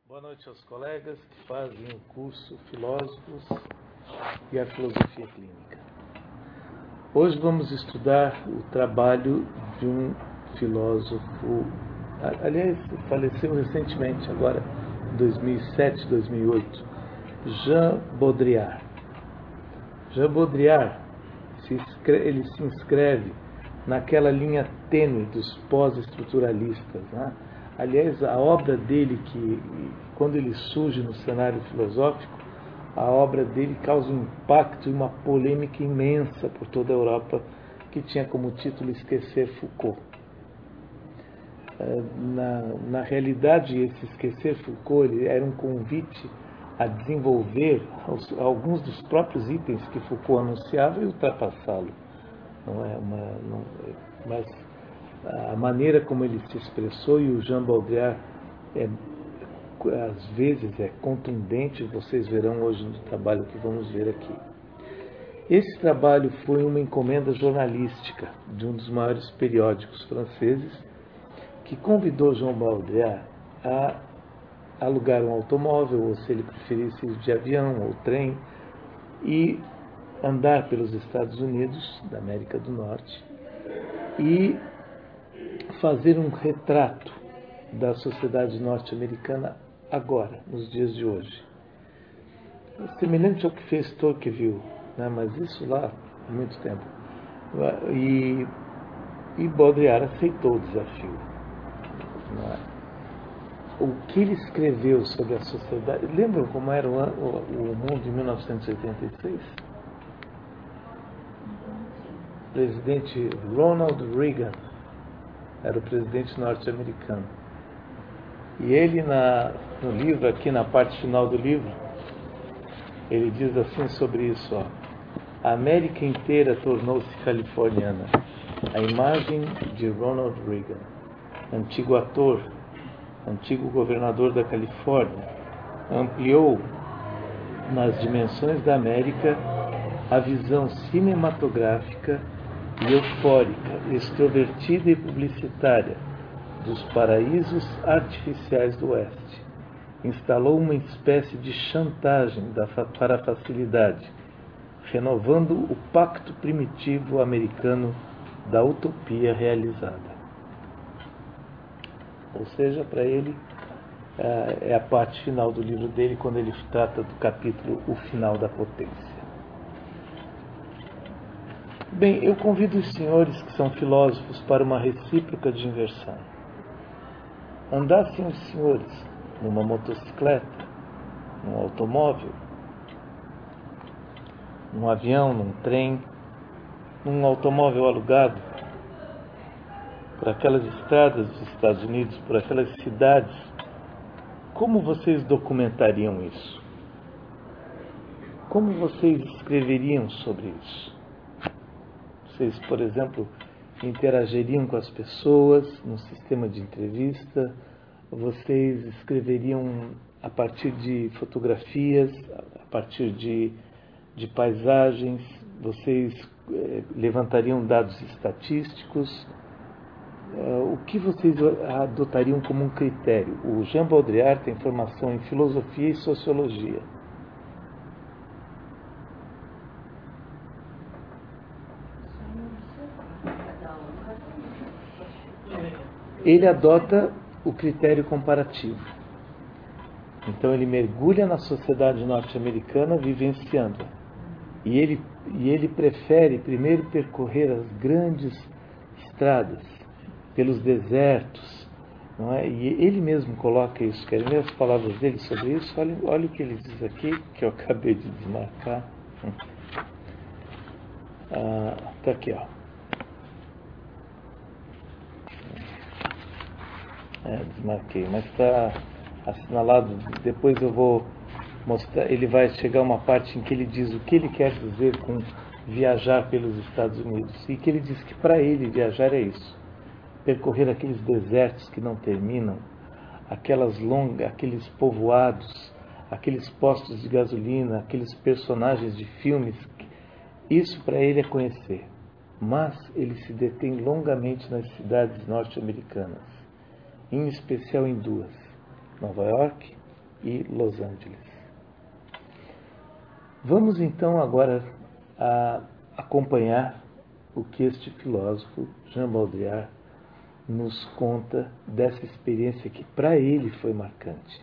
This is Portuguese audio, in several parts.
Boa noite aos colegas que fazem o curso Filósofos e a Filosofia Clínica. Hoje vamos estudar o trabalho de um filósofo, aliás, faleceu recentemente, agora em 2007, 2008, Jean Baudrillard. Jean Baudrillard ele se inscreve naquela linha tênue dos pós-estruturalistas, né? Aliás, a obra dele, que quando ele surge no cenário filosófico, a obra dele causa um impacto e uma polêmica imensa por toda a Europa, que tinha como título Esquecer Foucault. Na realidade, esse Esquecer Foucault ele era um convite a desenvolver alguns dos próprios itens que Foucault anunciava e ultrapassá-lo. Mas a maneira como ele se expressou, e o Jean Baudrillard às vezes é contundente, vocês verão hoje no trabalho que vamos ver aqui. Esse trabalho foi uma encomenda jornalística de um dos maiores periódicos franceses, que convidou Jean Baudrillard a alugar um automóvel, ou se ele preferisse ir de avião ou trem, e andar pelos Estados Unidos, da América do Norte, e fazer um retrato da sociedade norte-americana agora, nos dias de hoje. Semelhante ao que fez Tocqueville, né? Mas isso lá há muito tempo. E Baudrillard aceitou o desafio. O que ele escreveu sobre a sociedade... Lembram como era o mundo em 1986? O presidente Ronald Reagan era o presidente norte-americano. E ele, no livro, aqui na parte final do livro, ele diz assim sobre isso, ó: a América inteira tornou-se californiana. A imagem de Ronald Reagan, antigo ator, antigo governador da Califórnia, ampliou nas dimensões da América a visão cinematográfica e eufórica, extrovertida e publicitária dos paraísos artificiais do Oeste. Instalou uma espécie de chantagem para a facilidade, renovando o pacto primitivo americano da utopia realizada. Ou seja, para ele, é a parte final do livro dele, quando ele trata do capítulo O Final da Potência. Bem, eu convido os senhores que são filósofos para uma recíproca de inversão. Andassem os senhores numa motocicleta, num automóvel, num avião, num trem, num automóvel alugado, por aquelas estradas dos Estados Unidos, por aquelas cidades, como vocês documentariam isso? Como vocês escreveriam sobre isso? Vocês, por exemplo, interagiriam com as pessoas num sistema de entrevista? Vocês escreveriam a partir de fotografias, a partir de paisagens? Vocês levantariam dados estatísticos? O que vocês adotariam como um critério? O Jean Baudrillard tem formação em filosofia e sociologia. Ele adota o critério comparativo. Então ele mergulha na sociedade norte-americana vivenciando-a. E ele prefere primeiro percorrer as grandes estradas, pelos desertos, não é? E ele mesmo coloca isso. Querem ver as palavras dele sobre isso? Olha o que ele diz aqui, que eu acabei de desmarcar. Está aqui, ó. Desmarquei, mas está assinalado. Depois eu vou mostrar. Ele vai chegar a uma parte em que ele diz o que ele quer dizer com viajar pelos Estados Unidos, e que ele diz que para ele viajar é isso: percorrer aqueles desertos que não terminam, aqueles povoados, aqueles postos de gasolina, aqueles personagens de filmes. Isso para ele é conhecer. Mas ele se detém longamente nas cidades norte-americanas, em especial em duas: Nova York e Los Angeles. Vamos então agora a acompanhar o que este filósofo, Jean Baudrillard, nos conta dessa experiência que para ele foi marcante,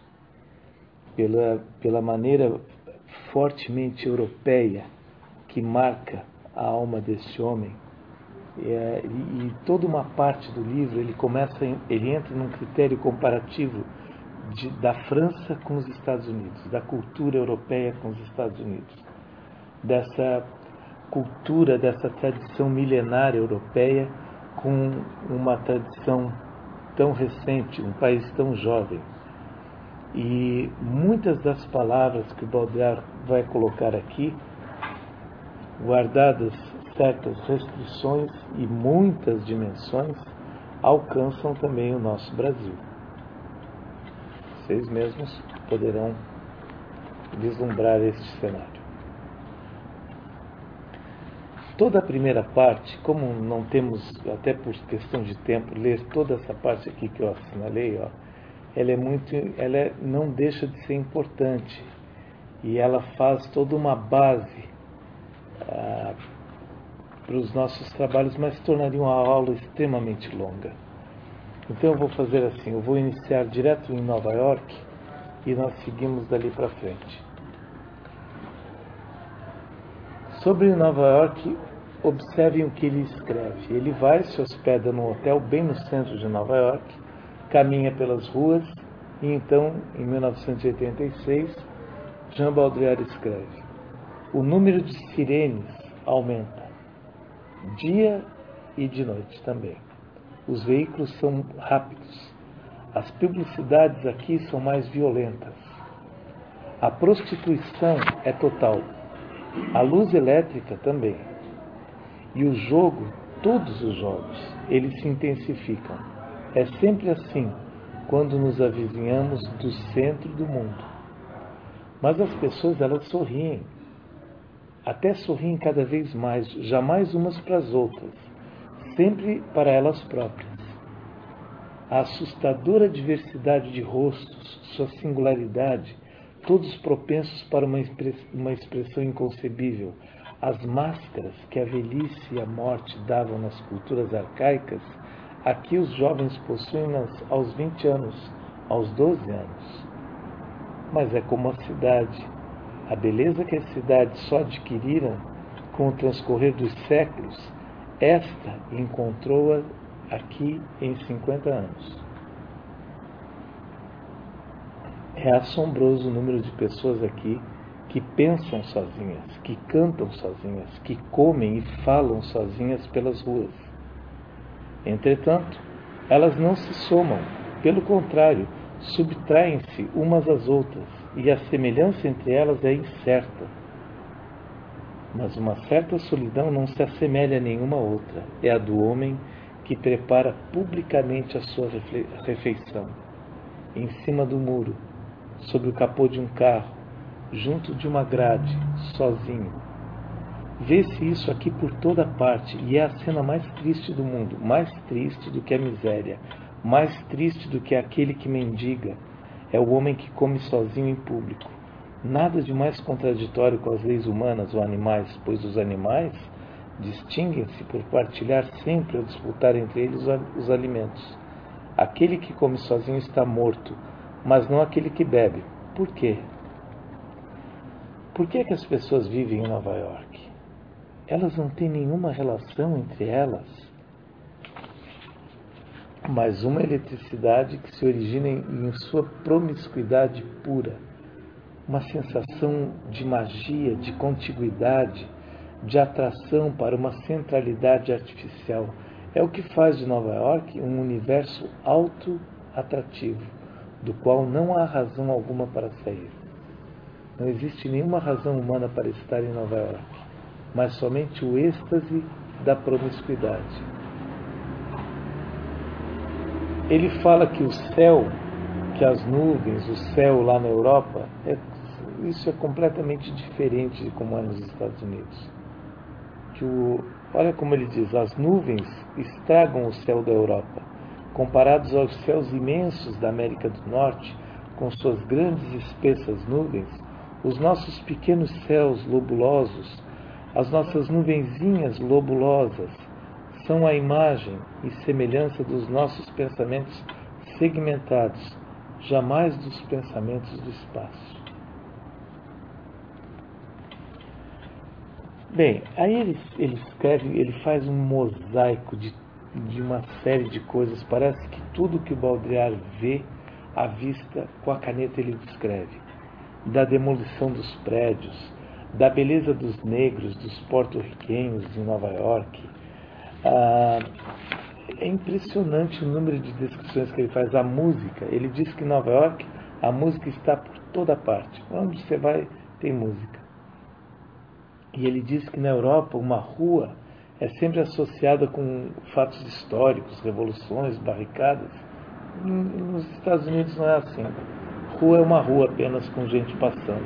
pela maneira fortemente europeia que marca a alma deste homem. E toda uma parte do livro ele entra num critério comparativo da França com os Estados Unidos, da cultura europeia com os Estados Unidos, dessa cultura, dessa tradição milenária europeia com uma tradição tão recente, um país tão jovem. E muitas das palavras que Baudrillard vai colocar aqui, guardadas certas restrições e muitas dimensões, alcançam também o nosso Brasil. Vocês mesmos poderão vislumbrar este cenário. Toda a primeira parte, como não temos, até por questão de tempo, ler toda essa parte aqui que eu assinalei, ela não deixa de ser importante, e ela faz toda uma base para os nossos trabalhos, mas tornaria uma aula extremamente longa. Então eu vou fazer assim, eu vou iniciar direto em Nova York e nós seguimos dali para frente. Sobre Nova York, observem o que ele escreve. Ele se hospeda num hotel bem no centro de Nova York, caminha pelas ruas e então, em 1986, Jean Baudrillard escreve: o número de sirenes aumenta, dia e de noite também. Os veículos são rápidos. As publicidades aqui são mais violentas. A prostituição é total. A luz elétrica também. E o jogo, todos os jogos, eles se intensificam. É sempre assim quando nos avizinhamos do centro do mundo. Mas as pessoas, elas sorriem. Até sorriem cada vez mais, jamais umas para as outras, sempre para elas próprias. A assustadora diversidade de rostos, sua singularidade, todos propensos para uma expressão inconcebível, as máscaras que a velhice e a morte davam nas culturas arcaicas, aqui os jovens possuem-nas aos 20 anos, aos 12 anos. Mas é como a cidade. A beleza que as cidades só adquiriram com o transcorrer dos séculos, esta encontrou-a aqui em 50 anos. É assombroso o número de pessoas aqui que pensam sozinhas, que cantam sozinhas, que comem e falam sozinhas pelas ruas. Entretanto, elas não se somam, pelo contrário, subtraem-se umas às outras, e a semelhança entre elas é incerta. Mas uma certa solidão não se assemelha a nenhuma outra. É a do homem que prepara publicamente a sua refeição, em cima do muro, sobre o capô de um carro, junto de uma grade, sozinho. Vê-se isso aqui por toda parte, e é a cena mais triste do mundo, mais triste do que a miséria, mais triste do que aquele que mendiga. É o homem que come sozinho em público. Nada de mais contraditório com as leis humanas ou animais, pois os animais distinguem-se por partilhar sempre ou disputar entre eles os alimentos. Aquele que come sozinho está morto, mas não aquele que bebe. Por quê? Por que é que as pessoas vivem em Nova York? Elas não têm nenhuma relação entre elas, mas uma eletricidade que se origina em sua promiscuidade pura, uma sensação de magia, de contiguidade, de atração para uma centralidade artificial. É o que faz de Nova York um universo auto-atrativo, do qual não há razão alguma para sair. Não existe nenhuma razão humana para estar em Nova York, mas somente o êxtase da promiscuidade. Ele fala que o céu, que as nuvens, o céu lá na Europa, isso é completamente diferente de como é nos Estados Unidos. Olha como ele diz, as nuvens estragam o céu da Europa. Comparados aos céus imensos da América do Norte, com suas grandes e espessas nuvens, os nossos pequenos céus lobulosos, as nossas nuvenzinhas lobulosas, são a imagem e semelhança dos nossos pensamentos segmentados, jamais dos pensamentos do espaço. Bem, aí ele escreve, ele faz um mosaico de uma série de coisas. Parece que tudo que o Baudrillard vê à vista, com a caneta ele descreve. Da demolição dos prédios, da beleza dos negros, dos porto-riquenhos em Nova York. É impressionante o número de descrições que ele faz. A música, ele diz que em Nova York a música está por toda parte. Onde você vai, tem música. E ele diz que na Europa uma rua é sempre associada com fatos históricos, revoluções, barricadas. Nos Estados Unidos não é assim. Rua é uma rua apenas com gente passando.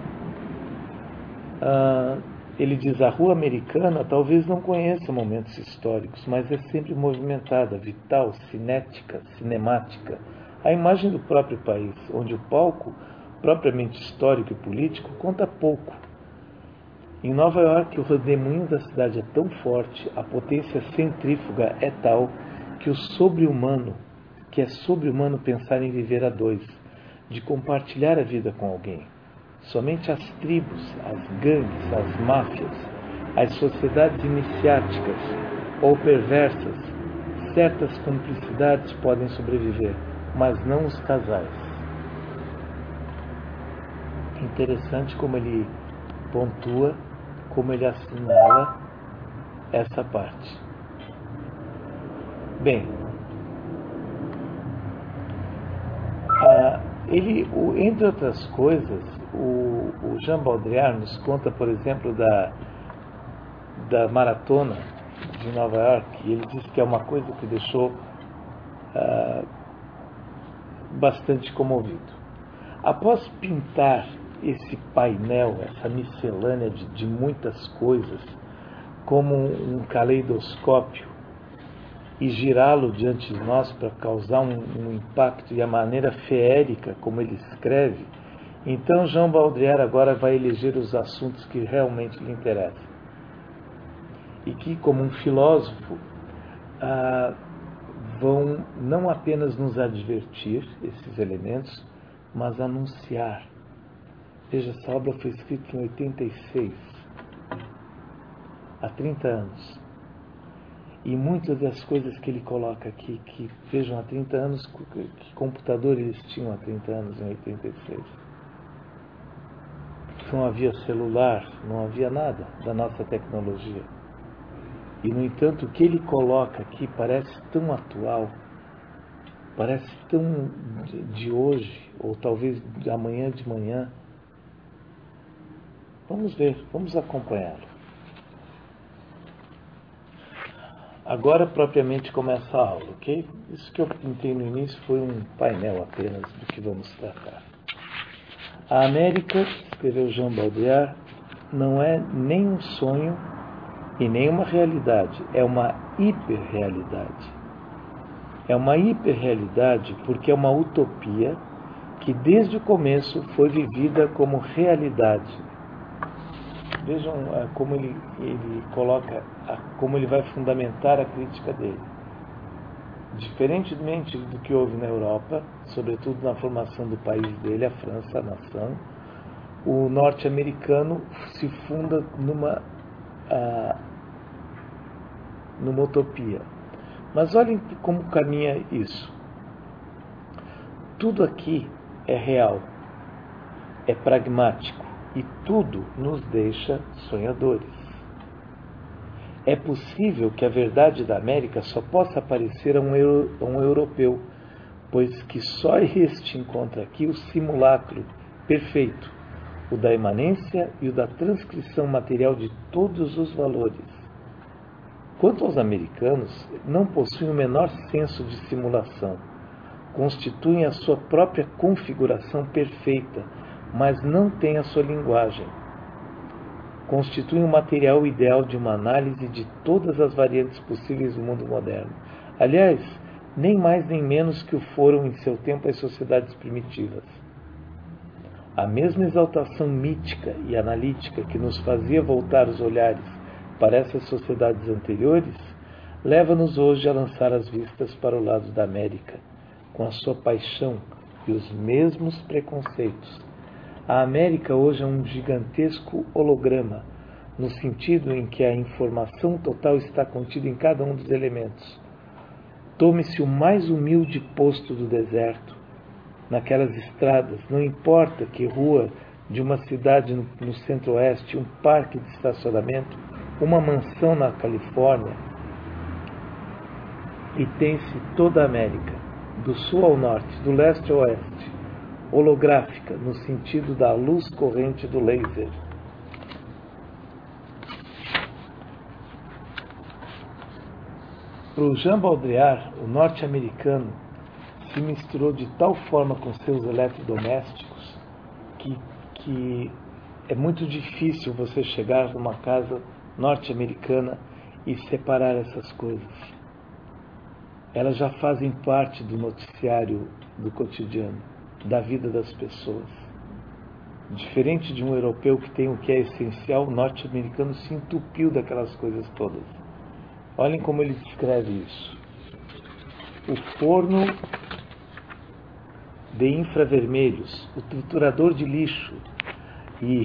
Ele diz, a rua americana talvez não conheça momentos históricos, mas é sempre movimentada, vital, cinética, cinemática. A imagem do próprio país, onde o palco, propriamente histórico e político, conta pouco. Em Nova York, o redemoinho da cidade é tão forte, a potência centrífuga é tal, que é sobre-humano pensar em viver a dois, de compartilhar a vida com alguém. Somente as tribos, as gangues, as máfias, as sociedades iniciáticas ou perversas, certas cumplicidades podem sobreviver, mas não os casais. Interessante como ele pontua, como ele assinala essa parte. Bem, entre outras coisas, o Jean Baudrillard nos conta, por exemplo, da maratona de Nova York, e ele diz que é uma coisa que deixou bastante comovido. Após pintar esse painel, essa miscelânea de muitas coisas, como um caleidoscópio, e girá-lo diante de nós para causar um impacto, e a maneira feérica como ele escreve, então Jean Baudrillard agora vai eleger os assuntos que realmente lhe interessam. E que, como um filósofo, vão não apenas nos advertir esses elementos, mas anunciar. Veja, essa obra foi escrita em 86, há 30 anos. E muitas das coisas que ele coloca aqui, que vejam, há 30 anos, que computador eles tinham há 30 anos, em 86. Não havia celular, não havia nada da nossa tecnologia. E, no entanto, o que ele coloca aqui parece tão atual, parece tão de hoje, ou talvez de amanhã de manhã. Vamos ver, vamos acompanhá-lo. Agora, propriamente, começa a aula, ok? Isso que eu pintei no início foi um painel apenas do que vamos tratar. A América, escreveu Jean Baudrillard, não é nem um sonho e nem uma realidade, é uma hiperrealidade. É uma hiperrealidade porque é uma utopia que desde o começo foi vivida como realidade. Vejam como ele coloca, como ele vai fundamentar a crítica dele. Diferentemente do que houve na Europa, sobretudo na formação do país dele, a França, a nação, o norte-americano se funda numa utopia. Mas olhem como caminha isso. Tudo aqui é real, é pragmático e tudo nos deixa sonhadores. É possível que a verdade da América só possa aparecer a um europeu, pois que só este encontra aqui o simulacro perfeito, o da imanência e o da transcrição material de todos os valores. Quanto aos americanos, não possuem o menor senso de simulação, constituem a sua própria configuração perfeita, mas não têm a sua linguagem. Constituem o material ideal de uma análise de todas as variantes possíveis do mundo moderno. Aliás, nem mais nem menos que o foram em seu tempo as sociedades primitivas. A mesma exaltação mítica e analítica que nos fazia voltar os olhares para essas sociedades anteriores, leva-nos hoje a lançar as vistas para o lado da América, com a sua paixão e os mesmos preconceitos. A América hoje é um gigantesco holograma, no sentido em que a informação total está contida em cada um dos elementos. Tome-se o mais humilde posto do deserto, naquelas estradas, não importa que rua de uma cidade no centro-oeste, um parque de estacionamento, uma mansão na Califórnia, e tem-se toda a América, do sul ao norte, do leste ao oeste, holográfica, no sentido da luz corrente do laser. Para o Jean Baudrillard, o norte-americano se misturou de tal forma com seus eletrodomésticos que é muito difícil você chegar numa casa norte-americana e separar essas coisas. Elas já fazem parte do noticiário do cotidiano, da vida das pessoas. Diferente de um europeu que tem o que é essencial, o norte-americano se entupiu daquelas coisas todas. Olhem como ele descreve isso. O forno de infravermelhos, o triturador de lixo e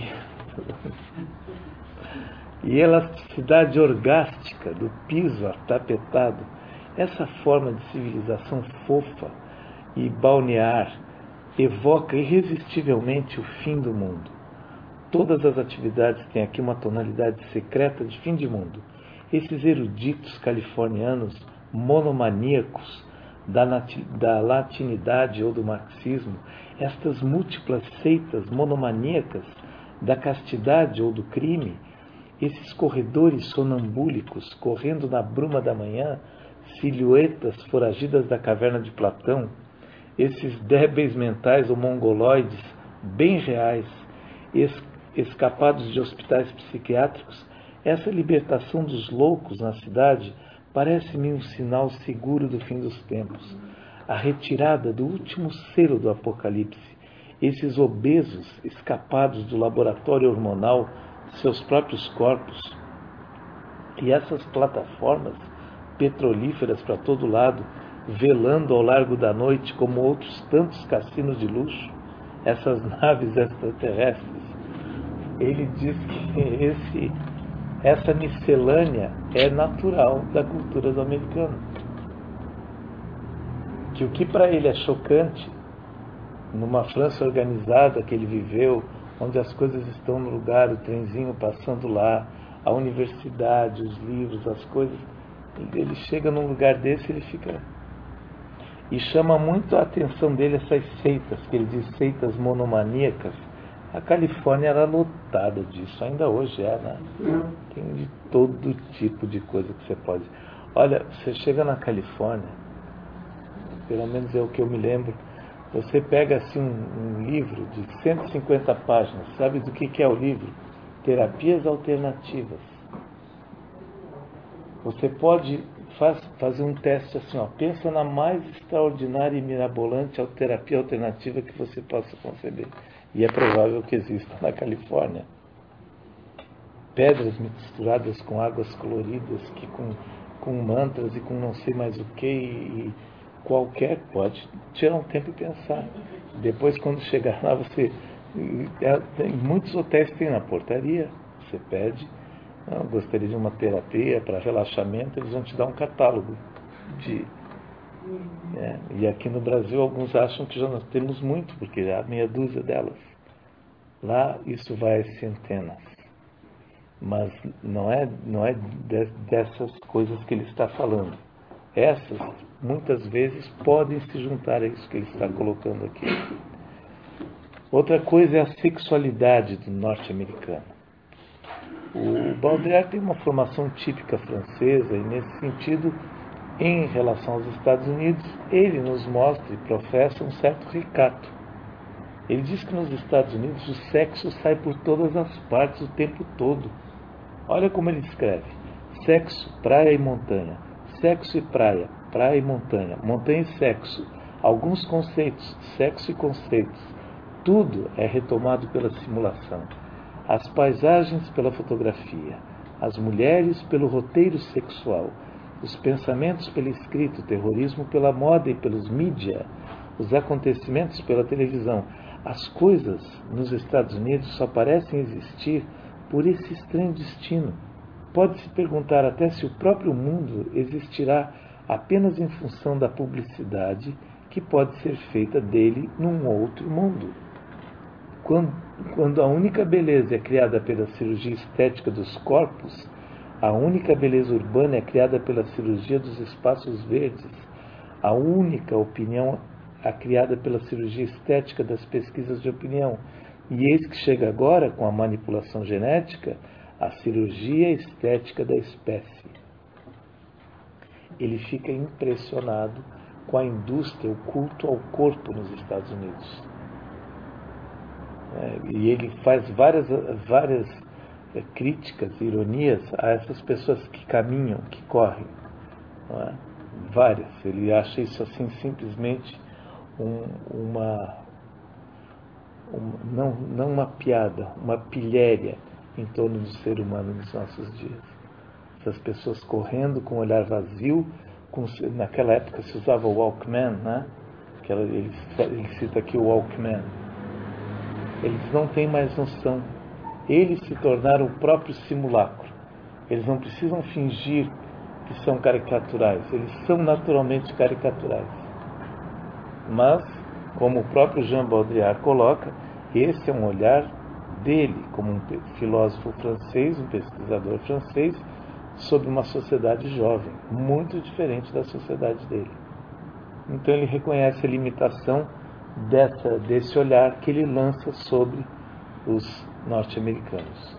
elasticidade orgástica do piso atapetado, essa forma de civilização fofa e balnear evoca irresistivelmente o fim do mundo. Todas as atividades têm aqui uma tonalidade secreta de fim de mundo. Esses eruditos californianos monomaníacos da latinidade ou do marxismo, estas múltiplas seitas monomaníacas da castidade ou do crime, esses corredores sonambúlicos correndo na bruma da manhã, silhuetas foragidas da caverna de Platão, esses débeis mentais ou mongoloides bem reais, escapados de hospitais psiquiátricos, essa libertação dos loucos na cidade parece-me um sinal seguro do fim dos tempos. A retirada do último selo do Apocalipse, esses obesos escapados do laboratório hormonal de seus próprios corpos, e essas plataformas petrolíferas para todo lado, velando ao largo da noite como outros tantos cassinos de luxo, essas naves extraterrestres. Ele diz que essa miscelânea é natural da cultura do americano. Que o que para ele é chocante, numa França organizada que ele viveu, onde as coisas estão no lugar, o trenzinho passando lá, a universidade, os livros, as coisas, ele chega num lugar desse, ele fica... E chama muito a atenção dele essas seitas, que ele diz seitas monomaníacas. A Califórnia era lotada disso, ainda hoje é, né? Tem de todo tipo de coisa que você pode... Olha, você chega na Califórnia, pelo menos é o que eu me lembro, você pega assim um livro de 150 páginas, sabe do que é o livro? Terapias alternativas. Você pode fazer um teste assim, ó, pensa na mais extraordinária e mirabolante terapia alternativa que você possa conceber. E é provável que exista na Califórnia. Pedras misturadas com águas coloridas, que com mantras e com não sei mais o que, e qualquer pode tirar um tempo e pensar. Depois, quando chegar lá, você... muitos hotéis tem na portaria, você pede, não, gostaria de uma terapia para relaxamento, eles vão te dar um catálogo de... E aqui no Brasil alguns acham que já nós temos muito, porque há meia dúzia delas. Lá isso vai às centenas. Mas não é dessas coisas que ele está falando. Essas, muitas vezes, podem se juntar a isso que ele está colocando aqui. Outra coisa é a sexualidade do norte-americano. O Baudrillard tem uma formação típica francesa e, nesse sentido, em relação aos Estados Unidos, ele nos mostra e professa um certo recato. Ele diz que nos Estados Unidos o sexo sai por todas as partes o tempo todo. Olha como ele escreve: sexo, praia e montanha, sexo e praia, praia e montanha, montanha e sexo, alguns conceitos, sexo e conceitos, tudo é retomado pela simulação. As paisagens pela fotografia, as mulheres pelo roteiro sexual, os pensamentos pelo escrito, o terrorismo pela moda e pelos mídia, os acontecimentos pela televisão. As coisas nos Estados Unidos só parecem existir por esse estranho destino. Pode-se perguntar até se o próprio mundo existirá apenas em função da publicidade que pode ser feita dele num outro mundo. Quando a única beleza é criada pela cirurgia estética dos corpos, a única beleza urbana é criada pela cirurgia dos espaços verdes, a única opinião é criada pela cirurgia estética das pesquisas de opinião. E eis que chega agora, com a manipulação genética, a cirurgia estética da espécie. Ele fica impressionado com a indústria, o culto ao corpo nos Estados Unidos. E ele faz várias críticas, ironias a essas pessoas que caminham, que correm. Não é? Várias. Ele acha isso assim simplesmente não uma piada, uma pilhéria em torno do ser humano nos nossos dias. Essas pessoas correndo com o olhar vazio, naquela época se usava o Walkman, né? Ele cita aqui o Walkman. Eles não têm mais noção. Eles se tornaram o próprio simulacro. Eles não precisam fingir que são caricaturais. Eles são naturalmente caricaturais. Mas, como o próprio Jean Baudrillard coloca, esse é um olhar dele, como um filósofo francês, um pesquisador francês, sobre uma sociedade jovem, muito diferente da sociedade dele. Então ele reconhece a limitação desse olhar que ele lança sobre os norte-americanos.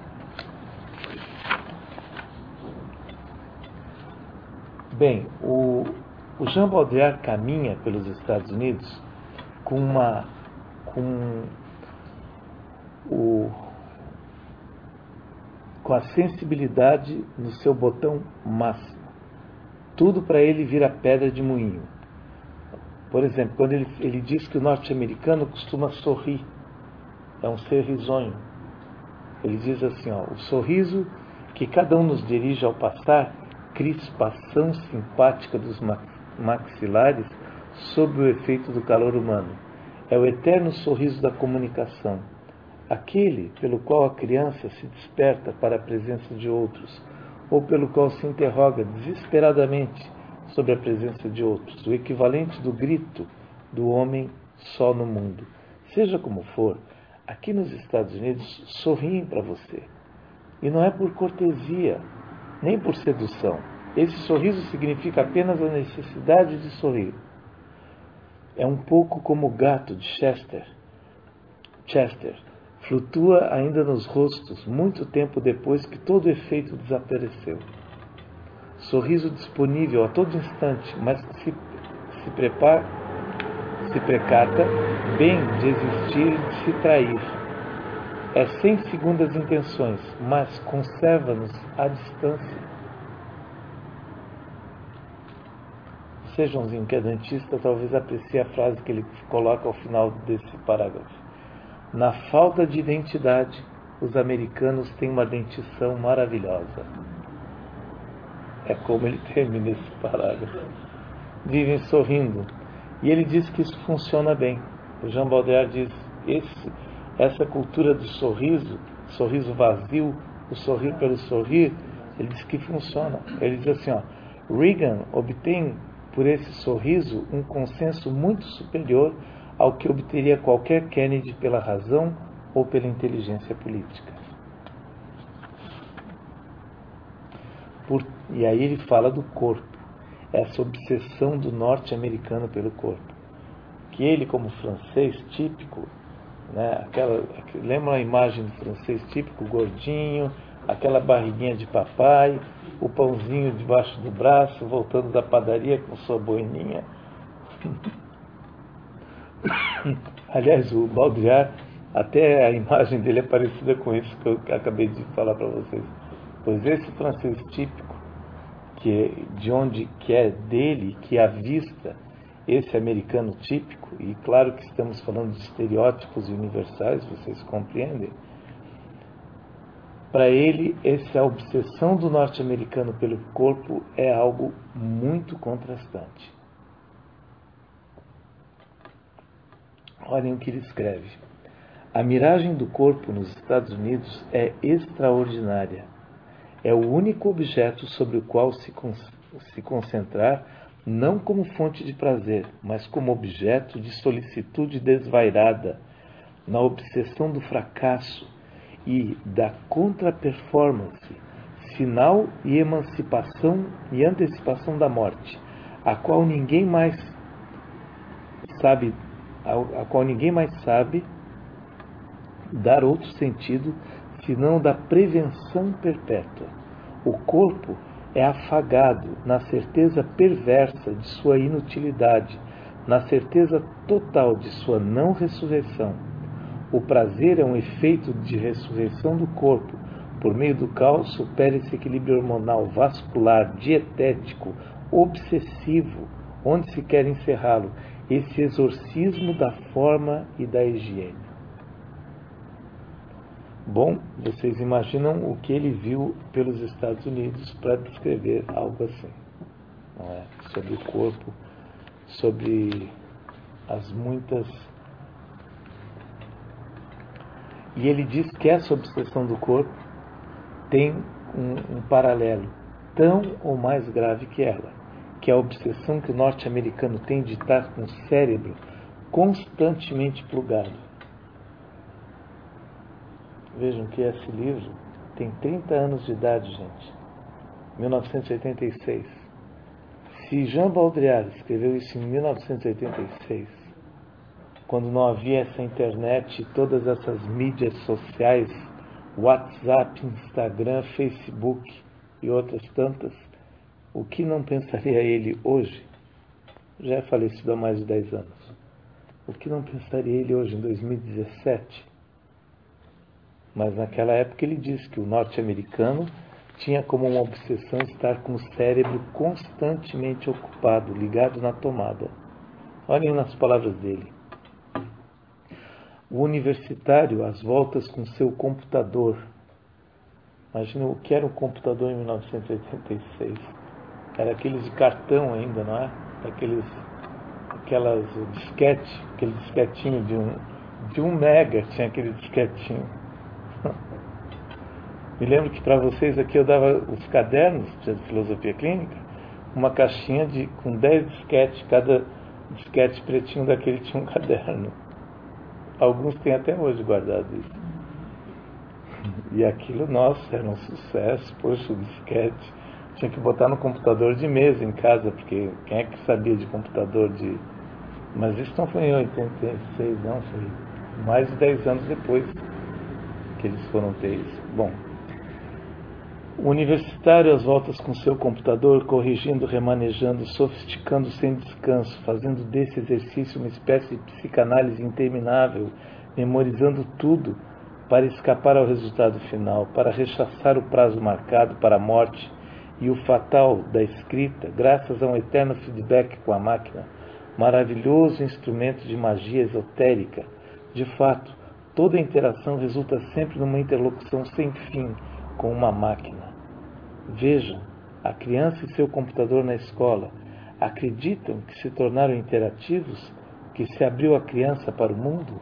Bem, o Jean Baudrillard caminha pelos Estados Unidos com a sensibilidade no seu botão máximo. Tudo para ele vira pedra de moinho. Por exemplo, quando ele diz que o norte-americano costuma sorrir, é um ser risonho. Ele diz assim, o sorriso que cada um nos dirige ao passar, crispação simpática dos maxilares sob o efeito do calor humano. É o eterno sorriso da comunicação, aquele pelo qual a criança se desperta para a presença de outros, ou pelo qual se interroga desesperadamente sobre a presença de outros, o equivalente do grito do homem só no mundo. Seja como for, aqui nos Estados Unidos sorriem para você. E não é por cortesia, nem por sedução. Esse sorriso significa apenas a necessidade de sorrir. É um pouco como o gato de Chester. Flutua ainda nos rostos, muito tempo depois que todo o efeito desapareceu. Sorriso disponível a todo instante, mas que se precata bem de existir e de se trair. É sem segundas intenções, mas conserva-nos à distância. Seja Joãozinho, que é dentista, talvez aprecie a frase que ele coloca ao final desse parágrafo. Na falta de identidade, os americanos têm uma dentição maravilhosa. É como ele termina esse parágrafo. Vivem sorrindo. E ele diz que isso funciona bem. O Jean Baudrillard diz, essa cultura do sorriso vazio, o sorrir pelo sorrir, ele diz que funciona. Ele diz assim, Reagan obtém por esse sorriso um consenso muito superior ao que obteria qualquer Kennedy pela razão ou pela inteligência política. E aí ele fala do corpo, essa obsessão do norte-americano pelo corpo, que ele, como francês típico, né, lembra a imagem do francês típico, gordinho, aquela barriguinha de papai, o pãozinho debaixo do braço, voltando da padaria com sua boininha. Aliás, o Baudrillard, até a imagem dele é parecida com isso que eu acabei de falar para vocês. Pois esse francês típico, de onde que é dele que avista esse americano típico, e claro que estamos falando de estereótipos universais, vocês compreendem? Para ele, essa obsessão do norte-americano pelo corpo é algo muito contrastante. Olhem o que ele escreve. A miragem do corpo nos Estados Unidos é extraordinária. É o único objeto sobre o qual se concentrar, não como fonte de prazer, mas como objeto de solicitude desvairada, na obsessão do fracasso e da contra-performance, sinal e emancipação e antecipação da morte, a qual ninguém mais sabe dar outro sentido senão da prevenção perpétua. O corpo é afagado na certeza perversa de sua inutilidade, na certeza total de sua não ressurreição. O prazer é um efeito de ressurreição do corpo, por meio do qual supera esse equilíbrio hormonal, vascular, dietético, obsessivo, onde se quer encerrá-lo, esse exorcismo da forma e da higiene. Bom, vocês imaginam o que ele viu pelos Estados Unidos para descrever algo assim, não é? Sobre o corpo, sobre as muitas... E ele diz que essa obsessão do corpo tem um paralelo tão ou mais grave que ela, que é a obsessão que o norte-americano tem de estar com o cérebro constantemente plugado. Vejam que esse livro tem 30 anos de idade, gente. 1986. Se Jean Baudrillard escreveu isso em 1986, quando não havia essa internet e todas essas mídias sociais, WhatsApp, Instagram, Facebook e outras tantas, o que não pensaria ele hoje? Já é falecido há mais de 10 anos. O que não pensaria ele hoje, em 2017? Mas naquela época ele disse que o norte-americano tinha como uma obsessão estar com o cérebro constantemente ocupado, ligado na tomada. Olhem nas palavras dele. O universitário, às voltas com seu computador. Imagina o que era um computador em 1986. Era aqueles de cartão ainda, não é? Aquele disquetinho de 1 mega tinha aquele disquetinho. Me lembro que para vocês aqui eu dava os cadernos de filosofia clínica, uma caixinha com 10 disquetes, cada disquete pretinho daquele tinha um caderno. Alguns têm até hoje guardado isso. E aquilo, nossa, era um sucesso, poxa, o disquete. Tinha que botar no computador de mesa em casa, porque quem é que sabia de computador de... Mas isso não foi em 86, não, foi mais de 10 anos depois que eles foram ter isso. Bom, o universitário às voltas com seu computador, corrigindo, remanejando, sofisticando sem descanso, fazendo desse exercício uma espécie de psicanálise interminável, memorizando tudo para escapar ao resultado final, para rechaçar o prazo marcado para a morte e o fatal da escrita, graças a um eterno feedback com a máquina, maravilhoso instrumento de magia esotérica. De fato, toda interação resulta sempre numa interlocução sem fim com uma máquina. Vejam, a criança e seu computador na escola acreditam que se tornaram interativos, que se abriu a criança para o mundo?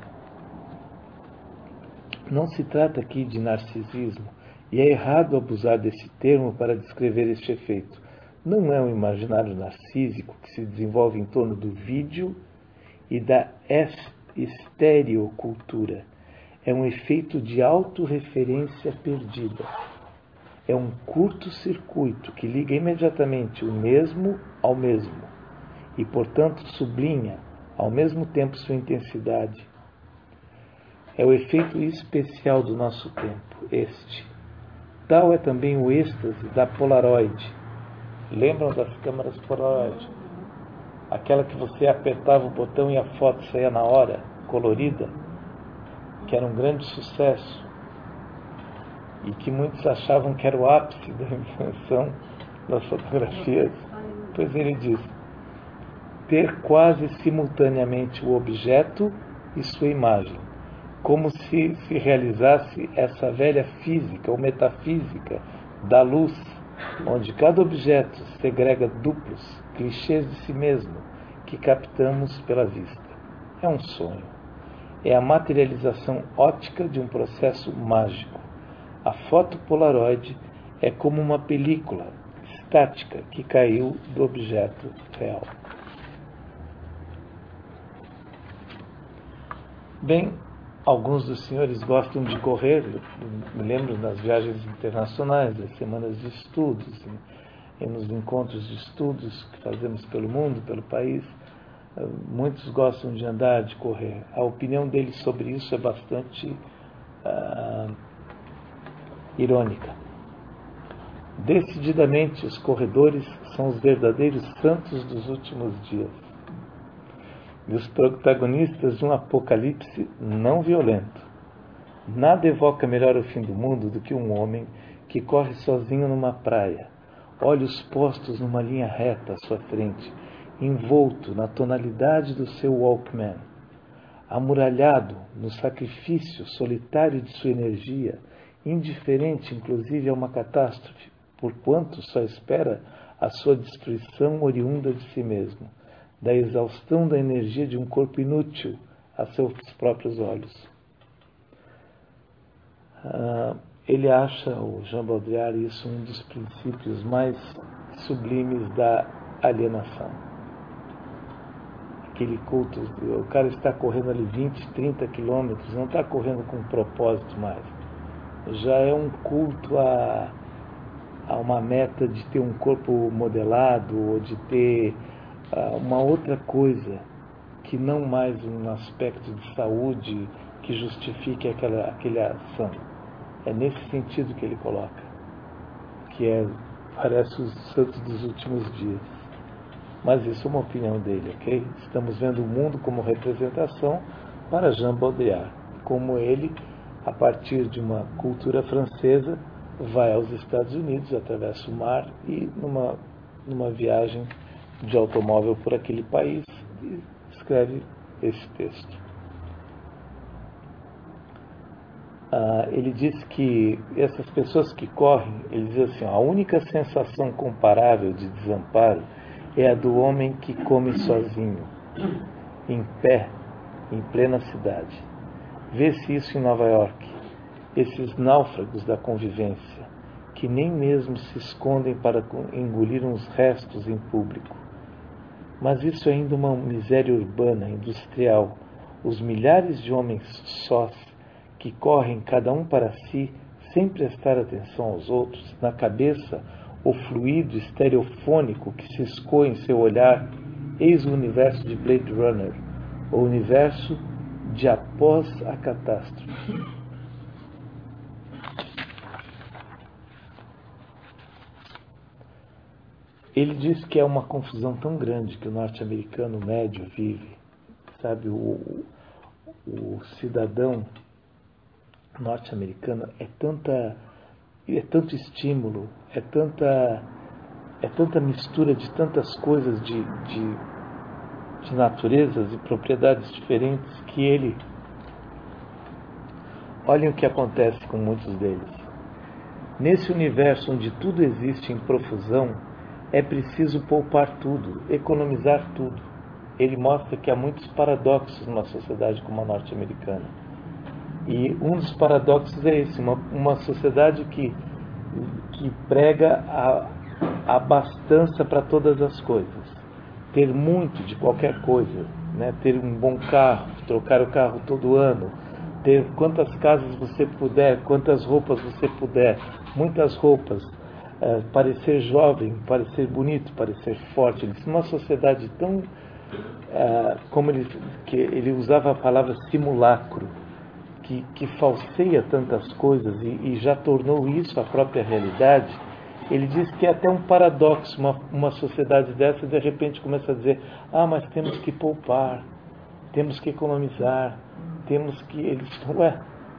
Não se trata aqui de narcisismo, e é errado abusar desse termo para descrever este efeito. Não é um imaginário narcísico que se desenvolve em torno do vídeo e da estereocultura. É um efeito de autorreferência perdida. É um curto-circuito que liga imediatamente o mesmo ao mesmo e, portanto, sublinha ao mesmo tempo sua intensidade. É o efeito especial do nosso tempo, este. Tal é também o êxtase da Polaroid. Lembram das câmeras Polaroid? Aquela que você apertava o botão e a foto saía na hora, colorida, que era um grande sucesso e que muitos achavam que era o ápice da invenção nas fotografias, pois ele diz: ter quase simultaneamente o objeto e sua imagem, como se realizasse essa velha física ou metafísica da luz, onde cada objeto segrega duplos, clichês de si mesmo, que captamos pela vista. É um sonho. É a materialização óptica de um processo mágico. A foto Polaroid é como uma película estática que caiu do objeto real. Bem, alguns dos senhores gostam de correr, me lembro das viagens internacionais, das semanas de estudos, e nos encontros de estudos que fazemos pelo mundo, pelo país, muitos gostam de andar, de correr. A opinião deles sobre isso é bastante irônica. Decididamente, os corredores são os verdadeiros santos dos últimos dias e os protagonistas de um apocalipse não violento. Nada evoca melhor o fim do mundo do que um homem que corre sozinho numa praia, olhos postos numa linha reta à sua frente, envolto na tonalidade do seu Walkman, amuralhado no sacrifício solitário de sua energia, indiferente inclusive a uma catástrofe, porquanto só espera a sua destruição oriunda de si mesmo, da exaustão da energia de um corpo inútil a seus próprios olhos. Ele acha, o Jean Baudrillard, isso um dos princípios mais sublimes da alienação. Aquele culto, o cara está correndo ali 20, 30 quilômetros, não está correndo com um propósito mais. Já é um culto a uma meta de ter um corpo modelado ou de ter uma outra coisa que não mais um aspecto de saúde que justifique aquela ação. É nesse sentido que ele coloca, que parece os santos dos últimos dias. Mas isso é uma opinião dele, ok? Estamos vendo o mundo como representação para Jean Baudrillard, como ele, a partir de uma cultura francesa, vai aos Estados Unidos, atravessa o mar e numa viagem de automóvel por aquele país, e escreve esse texto. Ele diz que essas pessoas que correm, ele diz assim: a única sensação comparável de desamparo é a do homem que come sozinho, em pé, em plena cidade. Vê-se isso em Nova York, esses náufragos da convivência, que nem mesmo se escondem para engolir uns restos em público. Mas isso é ainda uma miséria urbana, industrial. Os milhares de homens sós que correm cada um para si, sem prestar atenção aos outros, na cabeça o fluido estereofônico que se escoa em seu olhar, eis o universo de Blade Runner, o universo de após a catástrofe. Ele diz que é uma confusão tão grande que o norte-americano médio vive. Sabe, o cidadão norte-americano é tanto estímulo, é tanta mistura de tantas coisas de naturezas e propriedades diferentes que ele... Olhem o que acontece com muitos deles. Nesse universo onde tudo existe em profusão, é preciso poupar tudo, economizar tudo. Ele mostra que há muitos paradoxos numa sociedade como a norte-americana. E um dos paradoxos é esse, uma sociedade que prega a abastança para todas as coisas. Ter muito de qualquer coisa, né? Ter um bom carro, trocar o carro todo ano, ter quantas casas você puder, quantas roupas você puder, muitas roupas, parecer jovem, parecer bonito, parecer forte. Numa sociedade tão... como ele usava a palavra simulacro, que falseia tantas coisas e já tornou isso a própria realidade. Ele diz que é até um paradoxo uma sociedade dessa de repente começa a dizer: mas temos que poupar, temos que economizar, temos que...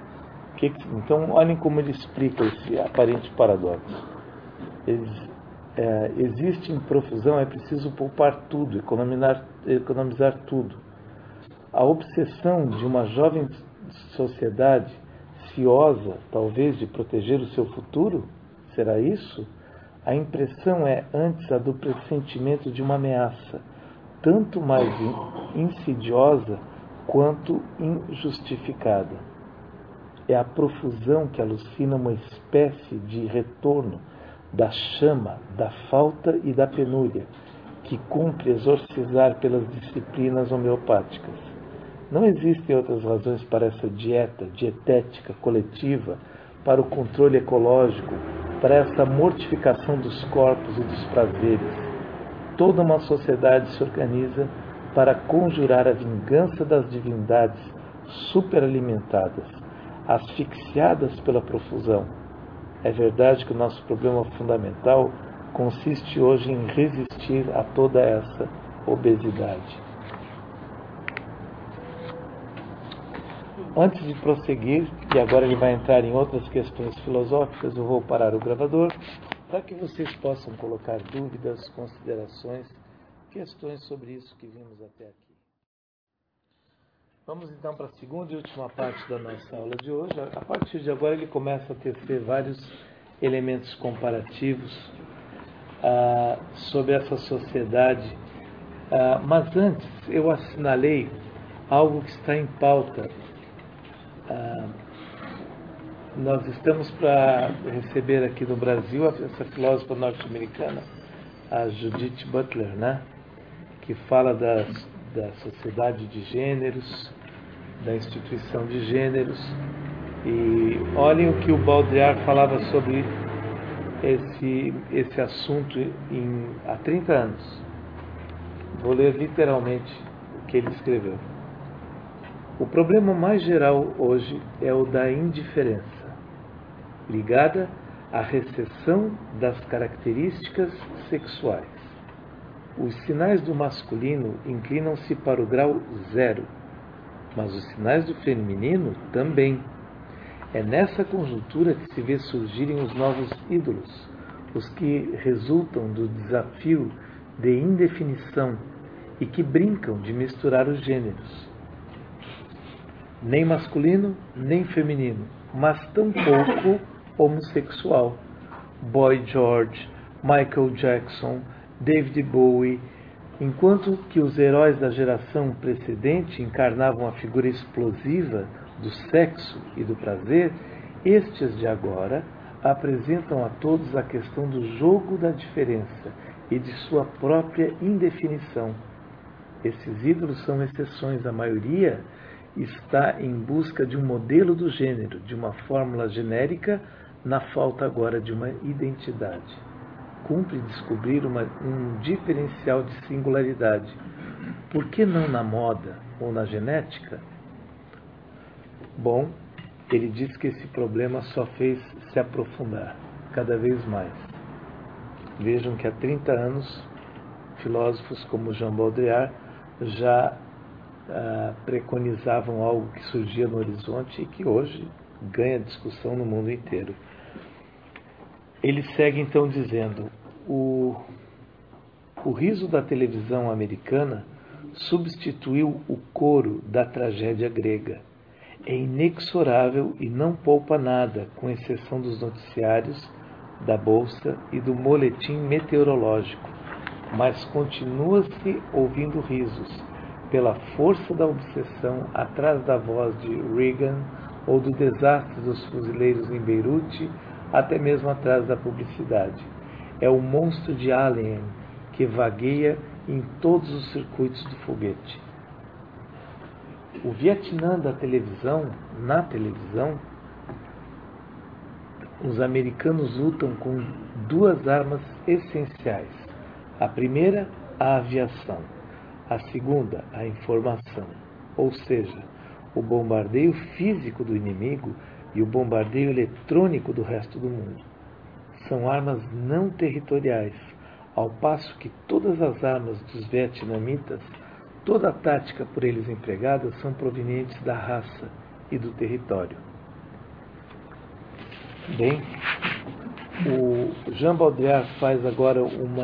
Então olhem como ele explica esse aparente paradoxo. existe em profusão, é preciso poupar tudo, economizar tudo. A obsessão de uma jovem sociedade ciosa, talvez, de proteger o seu futuro? Será isso? A impressão é antes a do pressentimento de uma ameaça, tanto mais insidiosa quanto injustificada. É a profusão que alucina uma espécie de retorno da chama, da falta e da penúria, que cumpre exorcizar pelas disciplinas homeopáticas. Não existem outras razões para essa dietética coletiva, para o controle ecológico, para essa mortificação dos corpos e dos prazeres. Toda uma sociedade se organiza para conjurar a vingança das divindades superalimentadas, asfixiadas pela profusão. É verdade que o nosso problema fundamental consiste hoje em resistir a toda essa obesidade. Antes de prosseguir, e agora ele vai entrar em outras questões filosóficas, eu vou parar o gravador para que vocês possam colocar dúvidas, considerações, questões sobre isso que vimos até aqui. Vamos então para a segunda e última parte da nossa aula de hoje. A partir de agora ele começa a tecer vários elementos comparativos sobre essa sociedade. Mas antes eu assinalei algo que está em pauta. Nós estamos para receber aqui no Brasil essa filósofa norte-americana, a Judith Butler, né? Que fala da sociedade de gêneros, da instituição de gêneros. E olhem o que o Baudrillard falava sobre esse assunto há 30 anos. Vou ler literalmente o que ele escreveu. O problema mais geral hoje é o da indiferença, ligada à recessão das características sexuais. Os sinais do masculino inclinam-se para o grau 0, mas os sinais do feminino também. É nessa conjuntura que se vê surgirem os novos ídolos, os que resultam do desafio de indefinição e que brincam de misturar os gêneros. Nem masculino, nem feminino, mas tampouco homossexual. Boy George, Michael Jackson, David Bowie, enquanto que os heróis da geração precedente encarnavam a figura explosiva do sexo e do prazer, estes de agora apresentam a todos a questão do jogo da diferença e de sua própria indefinição. Esses ídolos são exceções, a maioria está em busca de um modelo do gênero, de uma fórmula genérica, na falta agora de uma identidade. Cumpre descobrir um diferencial de singularidade. Por que não na moda ou na genética? Bom, ele diz que esse problema só fez se aprofundar cada vez mais. Vejam que há 30 anos, filósofos como Jean Baudrillard já preconizavam algo que surgia no horizonte e que hoje ganha discussão no mundo inteiro. Ele segue então dizendo: o riso da televisão americana substituiu o coro da tragédia grega. É inexorável e não poupa nada, com exceção dos noticiários, da bolsa e do moletim meteorológico, mas continua-se ouvindo risos, pela força da obsessão atrás da voz de Reagan ou do desastre dos fuzileiros em Beirute, até mesmo atrás da publicidade. É o monstro de Alien que vagueia em todos os circuitos do foguete. O Vietnã da televisão, na televisão, os americanos lutam com duas armas essenciais. A primeira, a aviação. A segunda, a informação, ou seja, o bombardeio físico do inimigo e o bombardeio eletrônico do resto do mundo. São armas não territoriais, ao passo que todas as armas dos vietnamitas, toda a tática por eles empregada, são provenientes da raça e do território. Bem, O Jean Baudrillard faz agora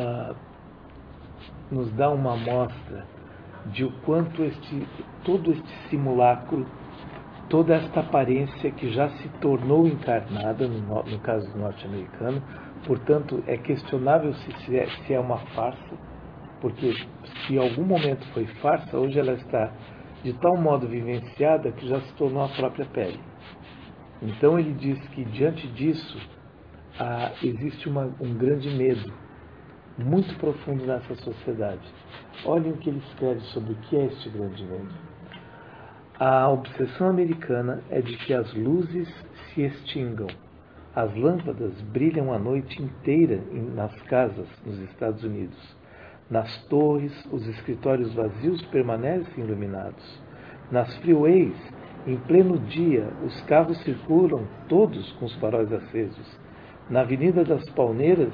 nos dá uma amostra de o quanto todo este simulacro, toda esta aparência que já se tornou encarnada, no caso do norte-americano, portanto é questionável se é uma farsa, porque se em algum momento foi farsa, hoje ela está de tal modo vivenciada que já se tornou a própria pele. Então ele diz que diante disso existe um grande medo, muito profundo nessa sociedade. Olhem o que ele escreve sobre o que é este grande medo. A obsessão americana é de que as luzes se extingam. As lâmpadas brilham a noite inteira nas casas nos Estados Unidos. Nas torres, os escritórios vazios permanecem iluminados. Nas freeways, em pleno dia, os carros circulam todos com os faróis acesos. Na Avenida das Palmeiras,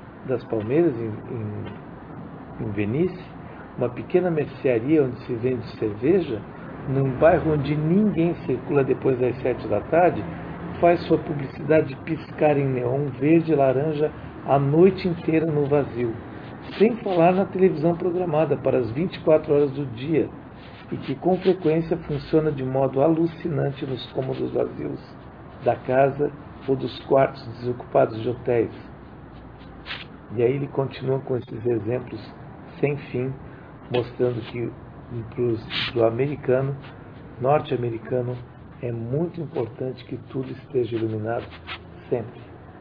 em Venice, uma pequena mercearia onde se vende cerveja, num bairro onde ninguém circula depois das 7 da tarde, faz sua publicidade piscar em neon verde e laranja a noite inteira no vazio, sem falar na televisão programada para as 24 horas do dia, e que com frequência funciona de modo alucinante nos cômodos vazios da casa ou dos quartos desocupados de hotéis. E aí ele continua com esses exemplos sem fim, mostrando que para o americano, norte-americano, é muito importante que tudo esteja iluminado sempre.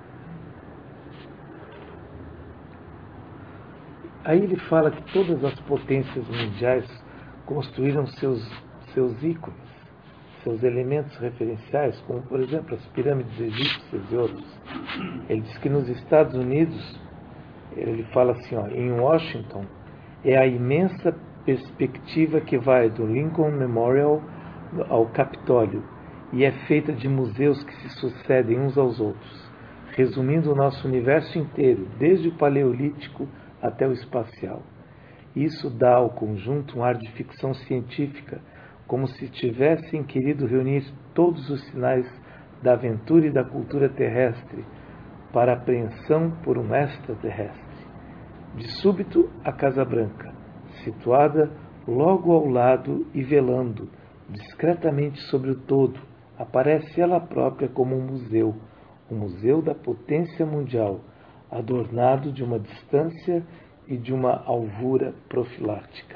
Aí ele fala que todas as potências mundiais construíram seus ícones, seus elementos referenciais, como por exemplo as pirâmides egípcias e outros. Ele diz que nos Estados Unidos, ele fala assim, em Washington, é a imensa perspectiva que vai do Lincoln Memorial ao Capitólio e é feita de museus que se sucedem uns aos outros, resumindo o nosso universo inteiro, desde o paleolítico até o espacial. Isso dá ao conjunto um ar de ficção científica, como se tivessem querido reunir todos os sinais da aventura e da cultura terrestre para apreensão por um extraterrestre. De súbito, a Casa Branca, situada logo ao lado e velando discretamente sobre o todo, aparece ela própria como um museu, o museu da potência mundial, adornado de uma distância e de uma alvura profilática.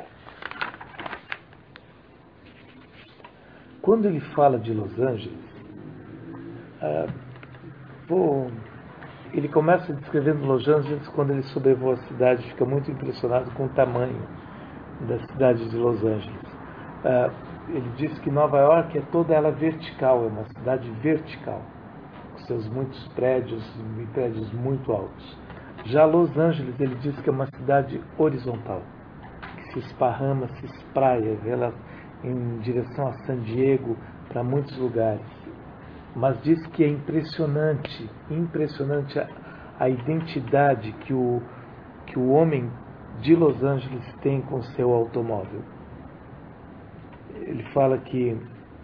Quando ele fala de Los Angeles, ele começa descrevendo Los Angeles quando ele sobrevoa a cidade, fica muito impressionado com o tamanho da cidade de Los Angeles. Ele diz que Nova York é toda ela vertical, é uma cidade vertical, com seus muitos prédios e prédios muito altos. Já Los Angeles, ele diz que é uma cidade horizontal, que se esparrama, se espraia, ela em direção a San Diego, para muitos lugares. Mas diz que é impressionante a identidade que o homem de Los Angeles tem com seu automóvel. Ele fala que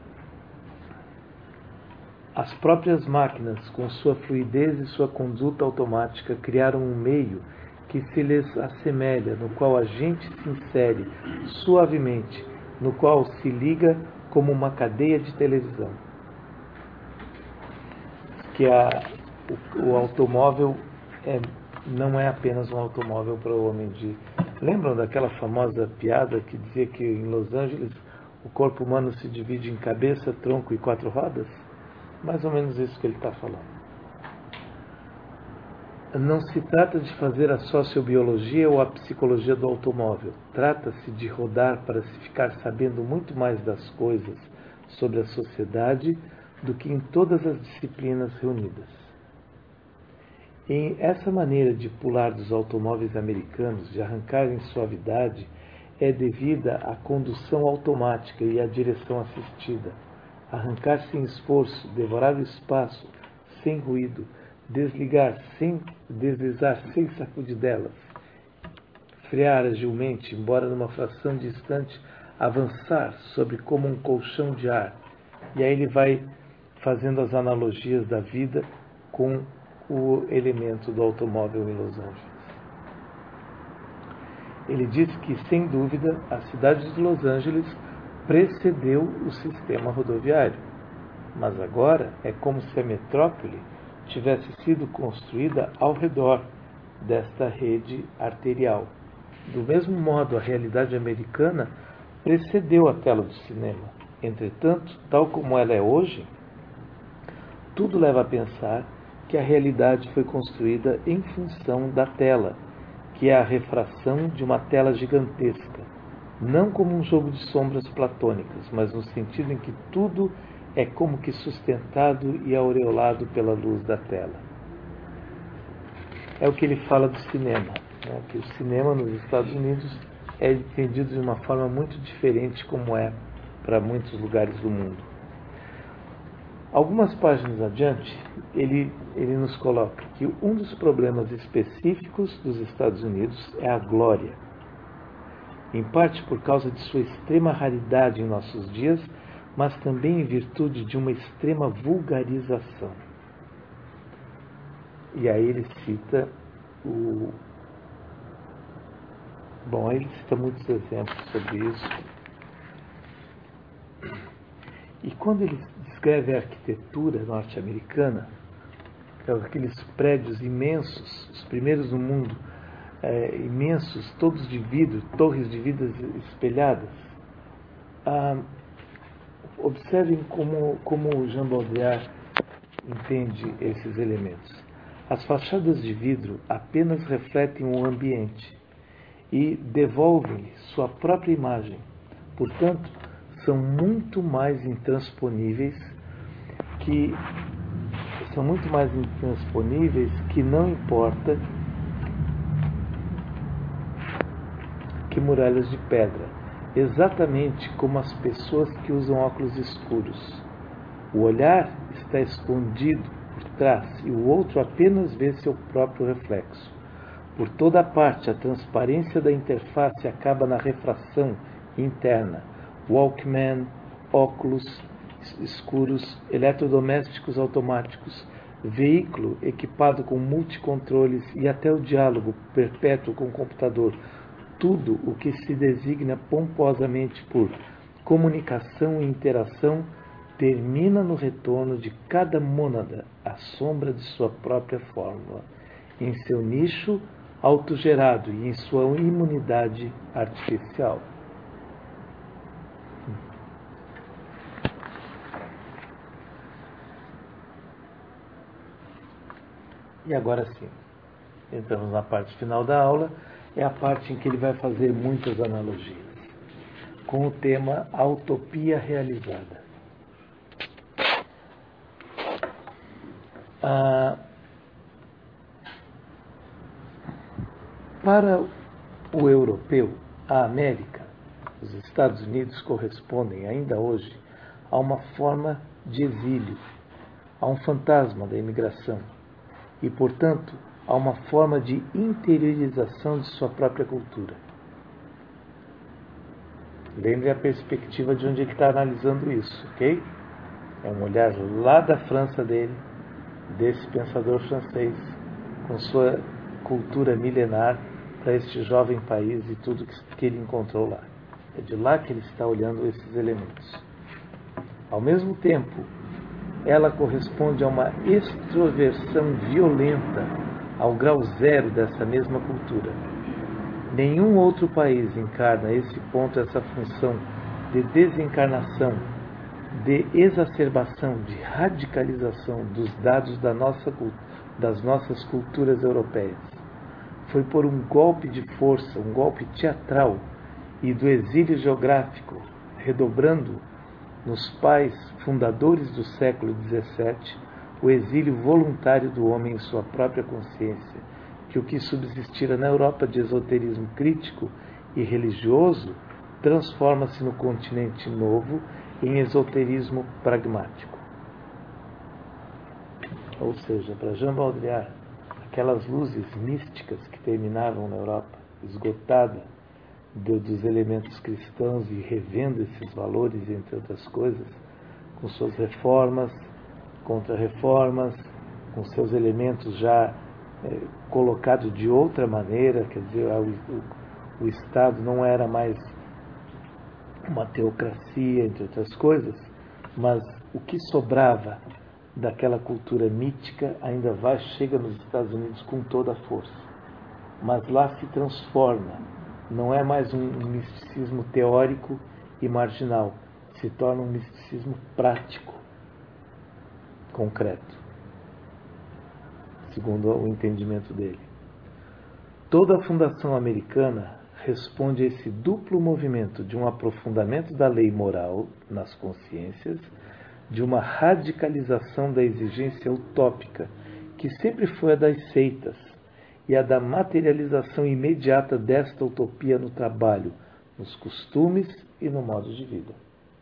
as próprias máquinas, com sua fluidez e sua conduta automática, criaram um meio que se lhes assemelha, no qual a gente se insere suavemente, no qual se liga como uma cadeia de televisão. Que o automóvel não é apenas um automóvel para o homem de... Lembram daquela famosa piada que dizia que em Los Angeles o corpo humano se divide em cabeça, tronco e 4 rodas? Mais ou menos isso que ele está falando. Não se trata de fazer a sociobiologia ou a psicologia do automóvel. Trata-se de rodar para se ficar sabendo muito mais das coisas sobre a sociedade do que em todas as disciplinas reunidas. E essa maneira de pular dos automóveis americanos, de arrancar em suavidade, é devida à condução automática e à direção assistida. Arrancar sem esforço, devorar o espaço, sem ruído, deslizar sem sacudidelas, frear agilmente, embora numa fração de instante, avançar sobre como um colchão de ar. E aí ele vai fazendo as analogias da vida com o elemento do automóvel em Los Angeles. Ele diz que, sem dúvida, a cidade de Los Angeles precedeu o sistema rodoviário, mas agora é como se a metrópole tivesse sido construída ao redor desta rede arterial. Do mesmo modo, a realidade americana precedeu a tela do cinema. Entretanto, tal como ela é hoje, tudo leva a pensar que a realidade foi construída em função da tela, que é a refração de uma tela gigantesca, não como um jogo de sombras platônicas, mas no sentido em que tudo é como que sustentado e aureolado pela luz da tela. É o que ele fala do cinema, né? Que o cinema nos Estados Unidos é entendido de uma forma muito diferente como é para muitos lugares do mundo. Algumas páginas adiante, ele nos coloca que um dos problemas específicos dos Estados Unidos é a glória, em parte por causa de sua extrema raridade em nossos dias, mas também em virtude de uma extrema vulgarização. E aí ele cita ele cita muitos exemplos sobre isso. E quando ele descreve a arquitetura norte-americana, aqueles prédios imensos, os primeiros no mundo, imensos, todos de vidro, torres de vidro espelhadas, observem como Jean Baudrillard entende esses elementos. As fachadas de vidro apenas refletem o ambiente e devolvem-lhe sua própria imagem. Portanto, são muito mais intransponíveis que não importa que muralhas de pedra, exatamente como as pessoas que usam óculos escuros. O olhar está escondido por trás e o outro apenas vê seu próprio reflexo. Por toda parte, a transparência da interface acaba na refração interna. Walkman, óculos escuros, eletrodomésticos automáticos, veículo equipado com multicontroles e até o diálogo perpétuo com o computador. Tudo o que se designa pomposamente por comunicação e interação termina no retorno de cada mônada à sombra de sua própria fórmula, em seu nicho autogerado e em sua imunidade artificial. E agora sim, entramos na parte final da aula, é a parte em que ele vai fazer muitas analogias, com o tema A Utopia Realizada. Para o europeu, a América, os Estados Unidos correspondem ainda hoje a uma forma de exílio, a um fantasma da imigração e, portanto, a uma forma de interiorização de sua própria cultura. Lembre a perspectiva de onde ele está analisando isso, ok? É um olhar lá da França dele, desse pensador francês, com sua cultura milenar, para este jovem país e tudo que ele encontrou lá. É de lá que ele está olhando esses elementos. Ao mesmo tempo, ela corresponde a uma extroversão violenta ao grau zero dessa mesma cultura. Nenhum outro país encarna esse ponto, essa função de desencarnação, de exacerbação, de radicalização dos dados das nossas culturas europeias. Foi por um golpe de força, um golpe teatral e do exílio geográfico, redobrando nos pais fundadores do século XVII, o exílio voluntário do homem em sua própria consciência, que o que subsistira na Europa de esoterismo crítico e religioso transforma-se no continente novo em esoterismo pragmático. Ou seja, para Jean Baudrillard, aquelas luzes místicas que terminavam na Europa, esgotada dos elementos cristãos e revendo esses valores, entre outras coisas, com suas reformas, contra-reformas, com seus elementos já colocados de outra maneira, quer dizer, o Estado não era mais uma teocracia, entre outras coisas, mas o que sobrava daquela cultura mítica ainda chega nos Estados Unidos com toda a força. Mas lá se transforma, não é mais um misticismo teórico e marginal, se torna um misticismo prático, concreto, segundo o entendimento dele. Toda a fundação americana responde a esse duplo movimento de um aprofundamento da lei moral nas consciências, de uma radicalização da exigência utópica, que sempre foi a das seitas, e a da materialização imediata desta utopia no trabalho, nos costumes e no modo de vida.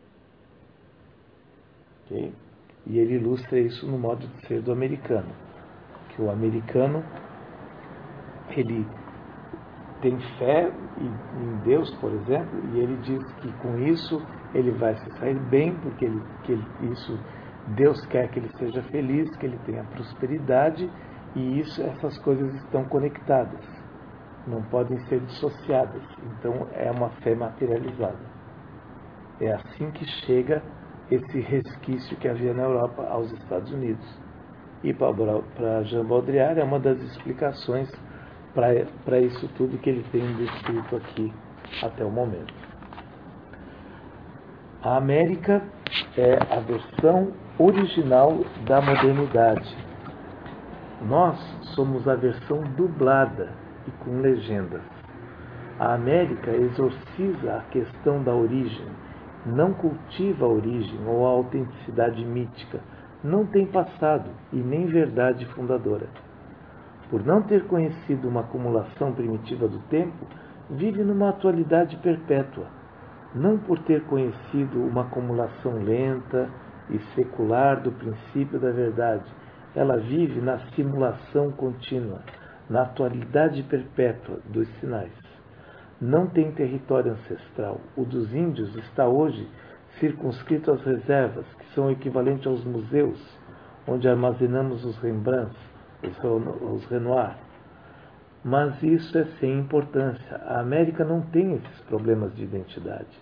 Okay? E ele ilustra isso no modo de ser do americano, que o americano, ele tem fé em Deus, por exemplo, e ele diz que com isso ele vai se sair bem, porque Deus quer que ele seja feliz, que ele tenha prosperidade, e essas coisas estão conectadas, não podem ser dissociadas. Então é uma fé materializada. É assim que chega esse resquício que havia na Europa aos Estados Unidos. E para Jean Baudrillard é uma das explicações para isso tudo que ele tem descrito aqui até o momento. A América é a versão original da modernidade. Nós somos a versão dublada e com legendas. A América exorciza a questão da origem, não cultiva a origem ou a autenticidade mítica, não tem passado e nem verdade fundadora. Por não ter conhecido uma acumulação primitiva do tempo, vive numa atualidade perpétua. Não por ter conhecido uma acumulação lenta e secular do princípio da verdade, ela vive na simulação contínua, na atualidade perpétua dos sinais. Não tem território ancestral. O dos índios está hoje circunscrito às reservas, que são o equivalente aos museus, onde armazenamos os Rembrandts, os Renoir. Mas isso é sem importância. A América não tem esses problemas de identidade.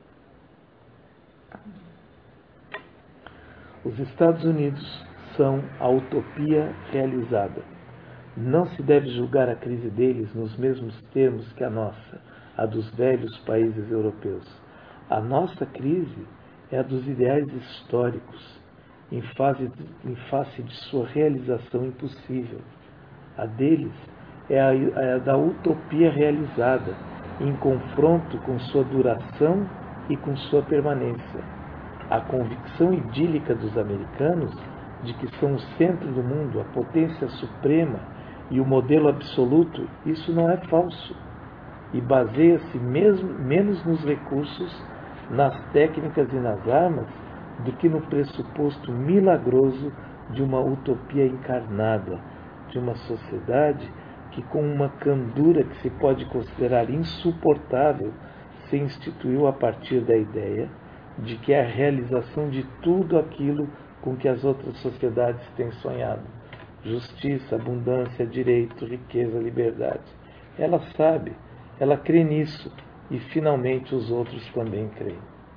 Os Estados Unidos são a utopia realizada. Não se deve julgar a crise deles nos mesmos termos que a nossa, a dos velhos países europeus. A nossa crise é a dos ideais históricos, em face de sua realização impossível. A deles é a da utopia realizada, em confronto com sua duração e com sua permanência. A convicção idílica dos americanos de que são o centro do mundo, a potência suprema e o modelo absoluto, isso não é falso. E baseia-se menos nos recursos, nas técnicas e nas armas, do que no pressuposto milagroso de uma utopia encarnada, de uma sociedade que, com uma candura que se pode considerar insuportável, se instituiu a partir da ideia de que é a realização de tudo aquilo com que as outras sociedades têm sonhado: justiça, abundância, direito, riqueza, liberdade. Ela sabe, ela crê nisso, e finalmente os outros também creem.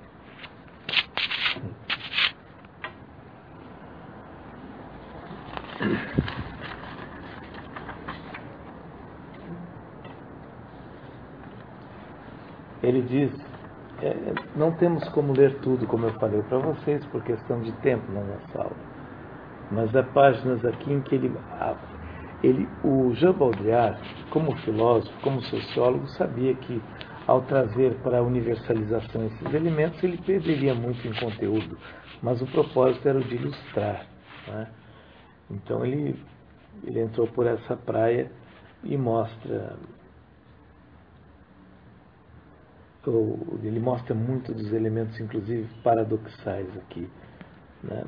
Ele diz, não temos como ler tudo, como eu falei para vocês, por questão de tempo na nossa aula. Mas há páginas aqui em que o Jean Baudrillard, como filósofo, como sociólogo, sabia que, ao trazer para a universalização esses elementos, ele perderia muito em conteúdo, mas o propósito era o de ilustrar, né? Então ele entrou por essa praia e ele mostra muito dos elementos, inclusive paradoxais aqui, né?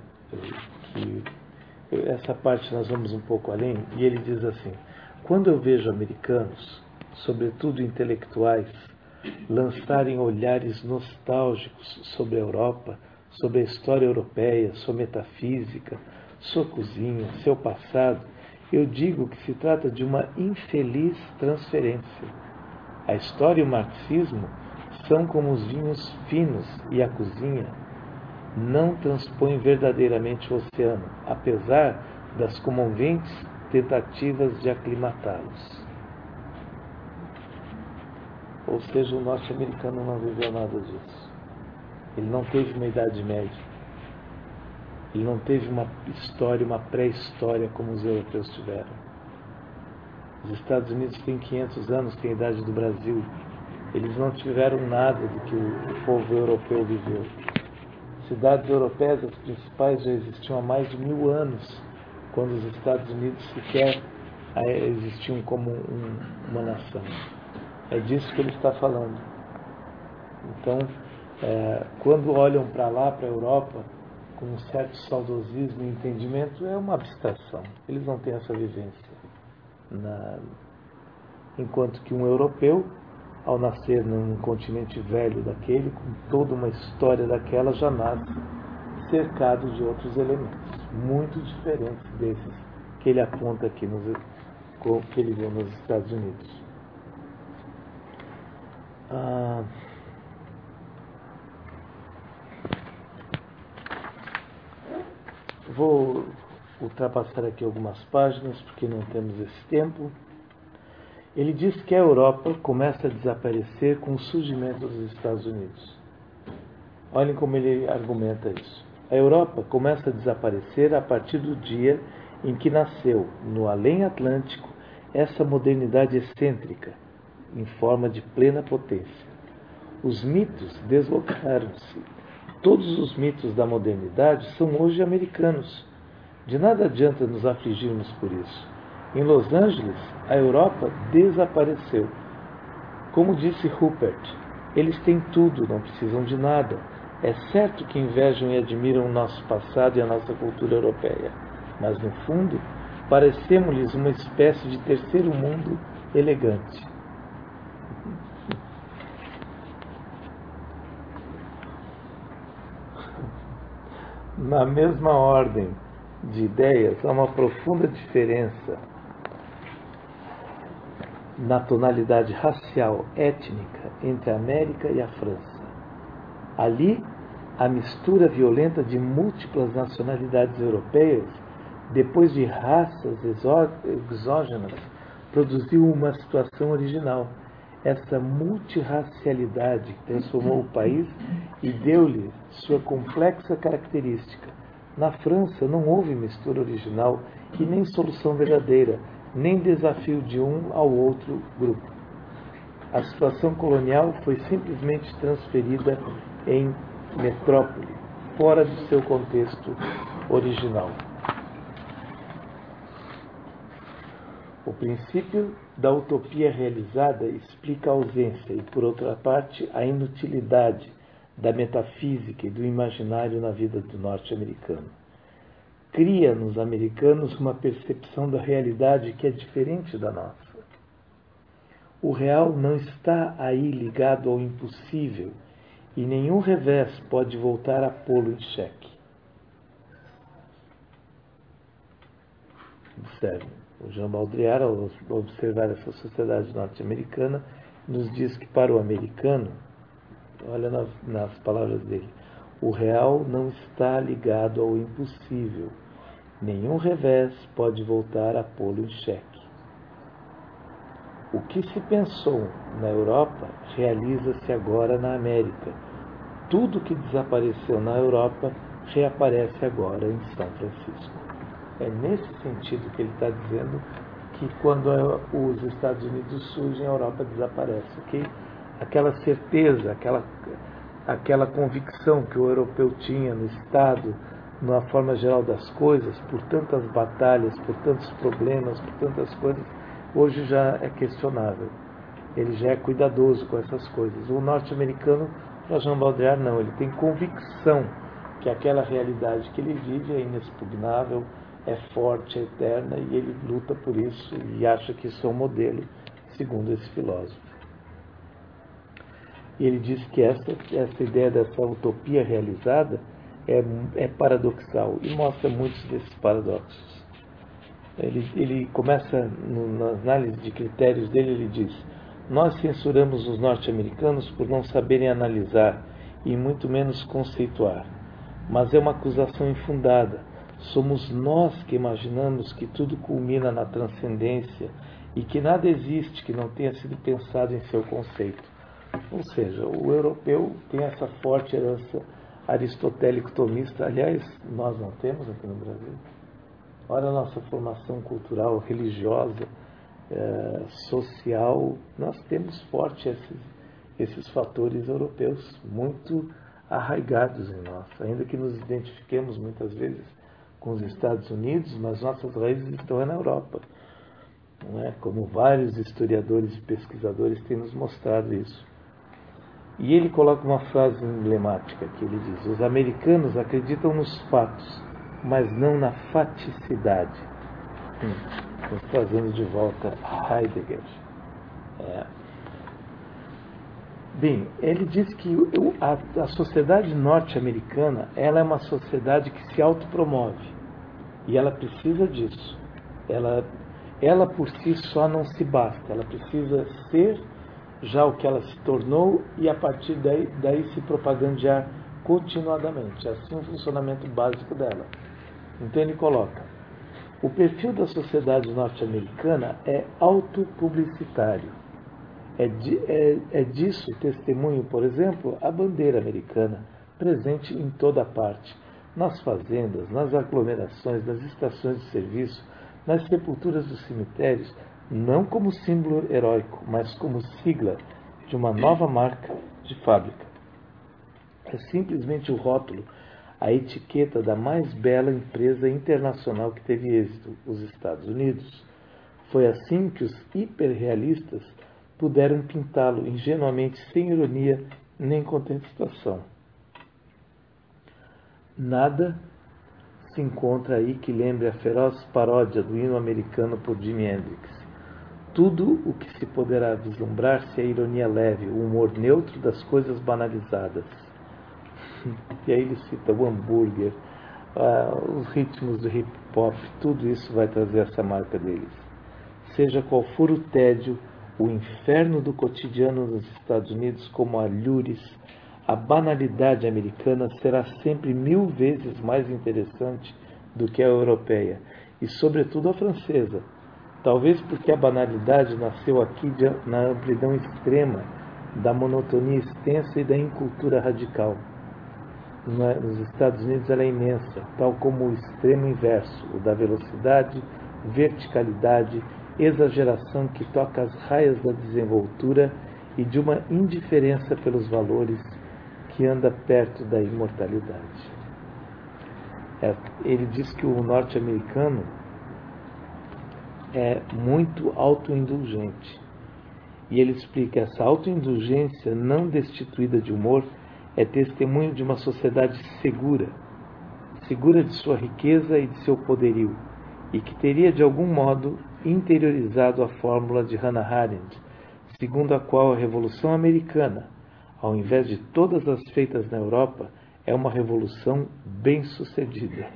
Essa parte nós vamos um pouco além, e ele diz assim: quando eu vejo americanos, sobretudo intelectuais, lançarem olhares nostálgicos sobre a Europa, sobre a história europeia, sua metafísica, sua cozinha, seu passado, eu digo que se trata de uma infeliz transferência. A história e o marxismo são como os vinhos finos e a cozinha não transpõem verdadeiramente o oceano, apesar das comoventes tentativas de aclimatá-los. Ou seja, o norte-americano não viveu nada disso. Ele não teve uma Idade Média. Ele não teve uma história, uma pré-história como os europeus tiveram. Os Estados Unidos têm 500 anos, têm a idade do Brasil. Eles não tiveram nada do que o povo europeu viveu. Cidades europeias, as principais, já existiam há mais de 1000 anos, quando os Estados Unidos sequer existiam como uma nação. É disso que ele está falando. Então, quando olham para lá, para a Europa, com um certo saudosismo e entendimento, é uma abstração. Eles não têm essa vivência. Enquanto que um europeu, ao nascer num continente velho daquele, com toda uma história daquela, já nasce cercado de outros elementos, muito diferentes desses que ele aponta aqui, que ele viu nos Estados Unidos. Vou ultrapassar aqui algumas páginas, porque não temos esse tempo. Ele diz que a Europa começa a desaparecer com o surgimento dos Estados Unidos. Olhem como ele argumenta isso. A Europa começa a desaparecer a partir do dia em que nasceu, no além Atlântico, essa modernidade excêntrica, em forma de plena potência. Os mitos deslocaram-se. Todos os mitos da modernidade são hoje americanos. De nada adianta nos afligirmos por isso. Em Los Angeles, a Europa desapareceu. Como disse Rupert, eles têm tudo, não precisam de nada. É certo que invejam e admiram o nosso passado e a nossa cultura europeia, mas no fundo, parecemos-lhes uma espécie de terceiro mundo elegante. Na mesma ordem de ideias, há uma profunda diferença na tonalidade racial, étnica, entre a América e a França. Ali, a mistura violenta de múltiplas nacionalidades europeias, depois de raças exógenas, produziu uma situação original. Essa multirracialidade transformou o país e deu-lhe sua complexa característica. Na França não houve mistura original e nem solução verdadeira, nem desafio de um ao outro grupo. A situação colonial foi simplesmente transferida em metrópole, fora do seu contexto original. O princípio da utopia realizada explica a ausência e, por outra parte, a inutilidade da metafísica e do imaginário na vida do norte-americano. Cria nos americanos uma percepção da realidade que é diferente da nossa. O real não está aí ligado ao impossível e nenhum revés pode voltar a pô-lo em xeque. Observe, o Jean Baudrillard, ao observar essa sociedade norte-americana, nos diz que para o americano, olha nas palavras dele, o real não está ligado ao impossível. Nenhum revés pode voltar a pô-lo em xeque. O que se pensou na Europa realiza-se agora na América. Tudo que desapareceu na Europa reaparece agora em São Francisco. É nesse sentido que ele está dizendo que quando os Estados Unidos surgem, a Europa desaparece. Okay? Aquela certeza, aquela convicção que o europeu tinha no Estado, na forma geral das coisas, por tantas batalhas, por tantos problemas, por tantas coisas, hoje já é questionável. Ele já é cuidadoso com essas coisas. O norte-americano, para Jean Baudrillard, não. Ele tem convicção que aquela realidade que ele vive é inexpugnável, é forte, é eterna, e ele luta por isso e acha que isso é um modelo, segundo esse filósofo. E ele diz que essa ideia dessa utopia realizada é paradoxal e mostra muitos desses paradoxos. Ele começa, na análise de critérios dele, ele diz: nós censuramos os norte-americanos por não saberem analisar e muito menos conceituar. Mas é uma acusação infundada. Somos nós que imaginamos que tudo culmina na transcendência e que nada existe que não tenha sido pensado em seu conceito. Ou seja, o europeu tem essa forte herança aristotélico-tomista. Aliás, nós não temos aqui no Brasil. Olha a nossa formação cultural, religiosa, social. Nós temos forte esses fatores europeus muito arraigados em nós, ainda que nos identifiquemos muitas vezes com os Estados Unidos, mas nossas raízes estão na Europa, não é? Como vários historiadores e pesquisadores têm nos mostrado isso. E ele coloca uma frase emblemática que ele diz: os americanos acreditam nos fatos, mas não na faticidade. Nós trazemos de volta Heidegger. Bem, ele diz que a sociedade norte-americana, ela é uma sociedade que se autopromove e ela precisa disso. Ela por si só não se basta, ela precisa ser já o que ela se tornou e a partir daí se propagandear continuadamente. Assim é o funcionamento básico dela. Então ele coloca: o perfil da sociedade norte-americana é autopublicitário. É disso testemunho, por exemplo, a bandeira americana, presente em toda parte, nas fazendas, nas aglomerações, nas estações de serviço, nas sepulturas dos cemitérios, não como símbolo heróico, mas como sigla de uma nova marca de fábrica. É simplesmente o rótulo, a etiqueta da mais bela empresa internacional que teve êxito, os Estados Unidos. Foi assim que os hiperrealistas puderam pintá-lo ingenuamente, sem ironia nem contestação. Nada se encontra aí que lembre a feroz paródia do hino americano por Jimi Hendrix. Tudo o que se poderá vislumbrar-se é a ironia leve, o humor neutro das coisas banalizadas. E aí ele cita o hambúrguer, os ritmos do hip-hop, tudo isso vai trazer essa marca deles. Seja qual for o tédio, o inferno do cotidiano nos Estados Unidos, como alhures, a banalidade americana será sempre 1000 vezes mais interessante do que a europeia, e sobretudo a francesa. Talvez porque a banalidade nasceu aqui na amplidão extrema da monotonia extensa e da incultura radical. Nos Estados Unidos ela é imensa, tal como o extremo inverso, o da velocidade, verticalidade, exageração que toca as raias da desenvoltura e de uma indiferença pelos valores que anda perto da imortalidade. Ele diz que o norte-americano é muito autoindulgente. E ele explica: essa autoindulgência não destituída de humor é testemunho de uma sociedade segura de sua riqueza e de seu poderio, e que teria de algum modo interiorizado a fórmula de Hannah Arendt, segundo a qual a Revolução Americana, ao invés de todas as feitas na Europa, é uma revolução bem-sucedida.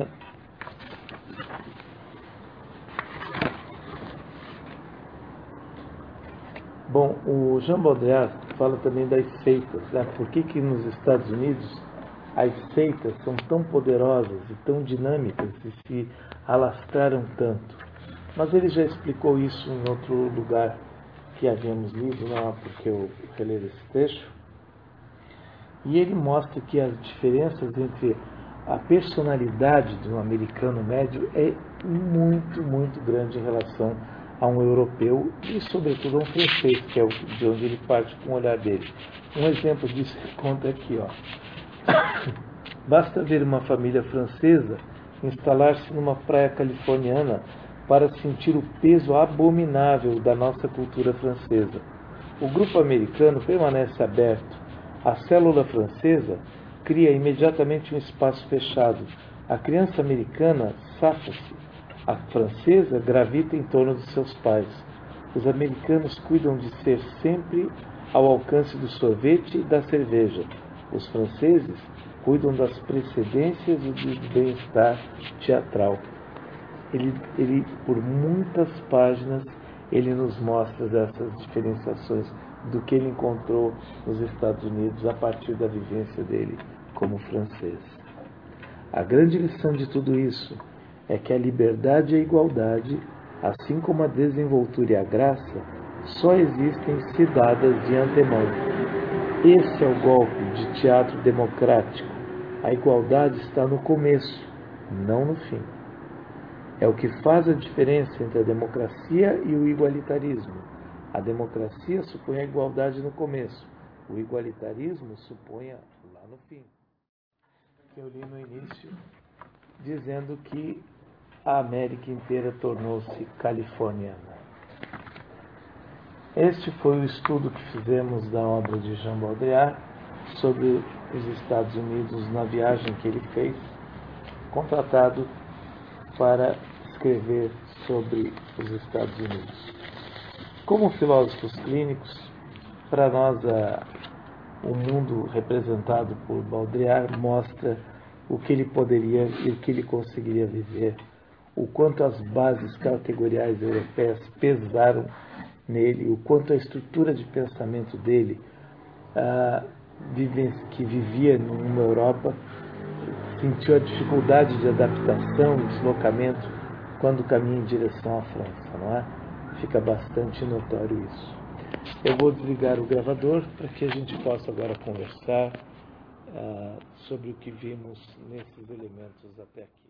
Bom, o Jean Baudrillard fala também das seitas, né? Por que nos Estados Unidos as seitas são tão poderosas e tão dinâmicas e se alastraram tanto? Mas ele já explicou isso em outro lugar que havíamos lido, não é porque eu releio esse trecho. E ele mostra que as diferenças entre a personalidade de um americano médio é muito, muito grande em relação a um europeu e, sobretudo, a um francês, que é de onde ele parte com o olhar dele. Um exemplo disso ele conta aqui, ó. Basta ver uma família francesa instalar-se numa praia californiana para sentir o peso abominável da nossa cultura francesa. O grupo americano permanece aberto. A célula francesa cria imediatamente um espaço fechado. A criança americana safa-se. A francesa gravita em torno de seus pais. Os americanos cuidam de ser sempre ao alcance do sorvete e da cerveja. Os franceses cuidam das precedências e do bem-estar teatral. Ele, por muitas páginas, ele nos mostra essas diferenciações do que ele encontrou nos Estados Unidos a partir da vivência dele como francês. A grande lição de tudo isso é que a liberdade e a igualdade, assim como a desenvoltura e a graça, só existem se dadas de antemão. Esse é o golpe de teatro democrático. A igualdade está no começo, não no fim. É o que faz a diferença entre a democracia e o igualitarismo. A democracia supõe a igualdade no começo, o igualitarismo supõe lá no fim. Que eu li no início, dizendo que a América inteira tornou-se californiana. Este foi o estudo que fizemos da obra de Jean Baudrillard sobre os Estados Unidos na viagem que ele fez, contratado para escrever sobre os Estados Unidos. Como filósofos clínicos, para nós o mundo representado por Baudrillard mostra o que ele poderia e o que ele conseguiria viver, o quanto as bases categoriais europeias pesaram nele, o quanto a estrutura de pensamento dele, que vivia numa Europa, sentiu a dificuldade de adaptação e deslocamento quando caminha em direção à França, não é? Fica bastante notório isso. Eu vou desligar o gravador para que a gente possa agora conversar sobre o que vimos nesses elementos até aqui.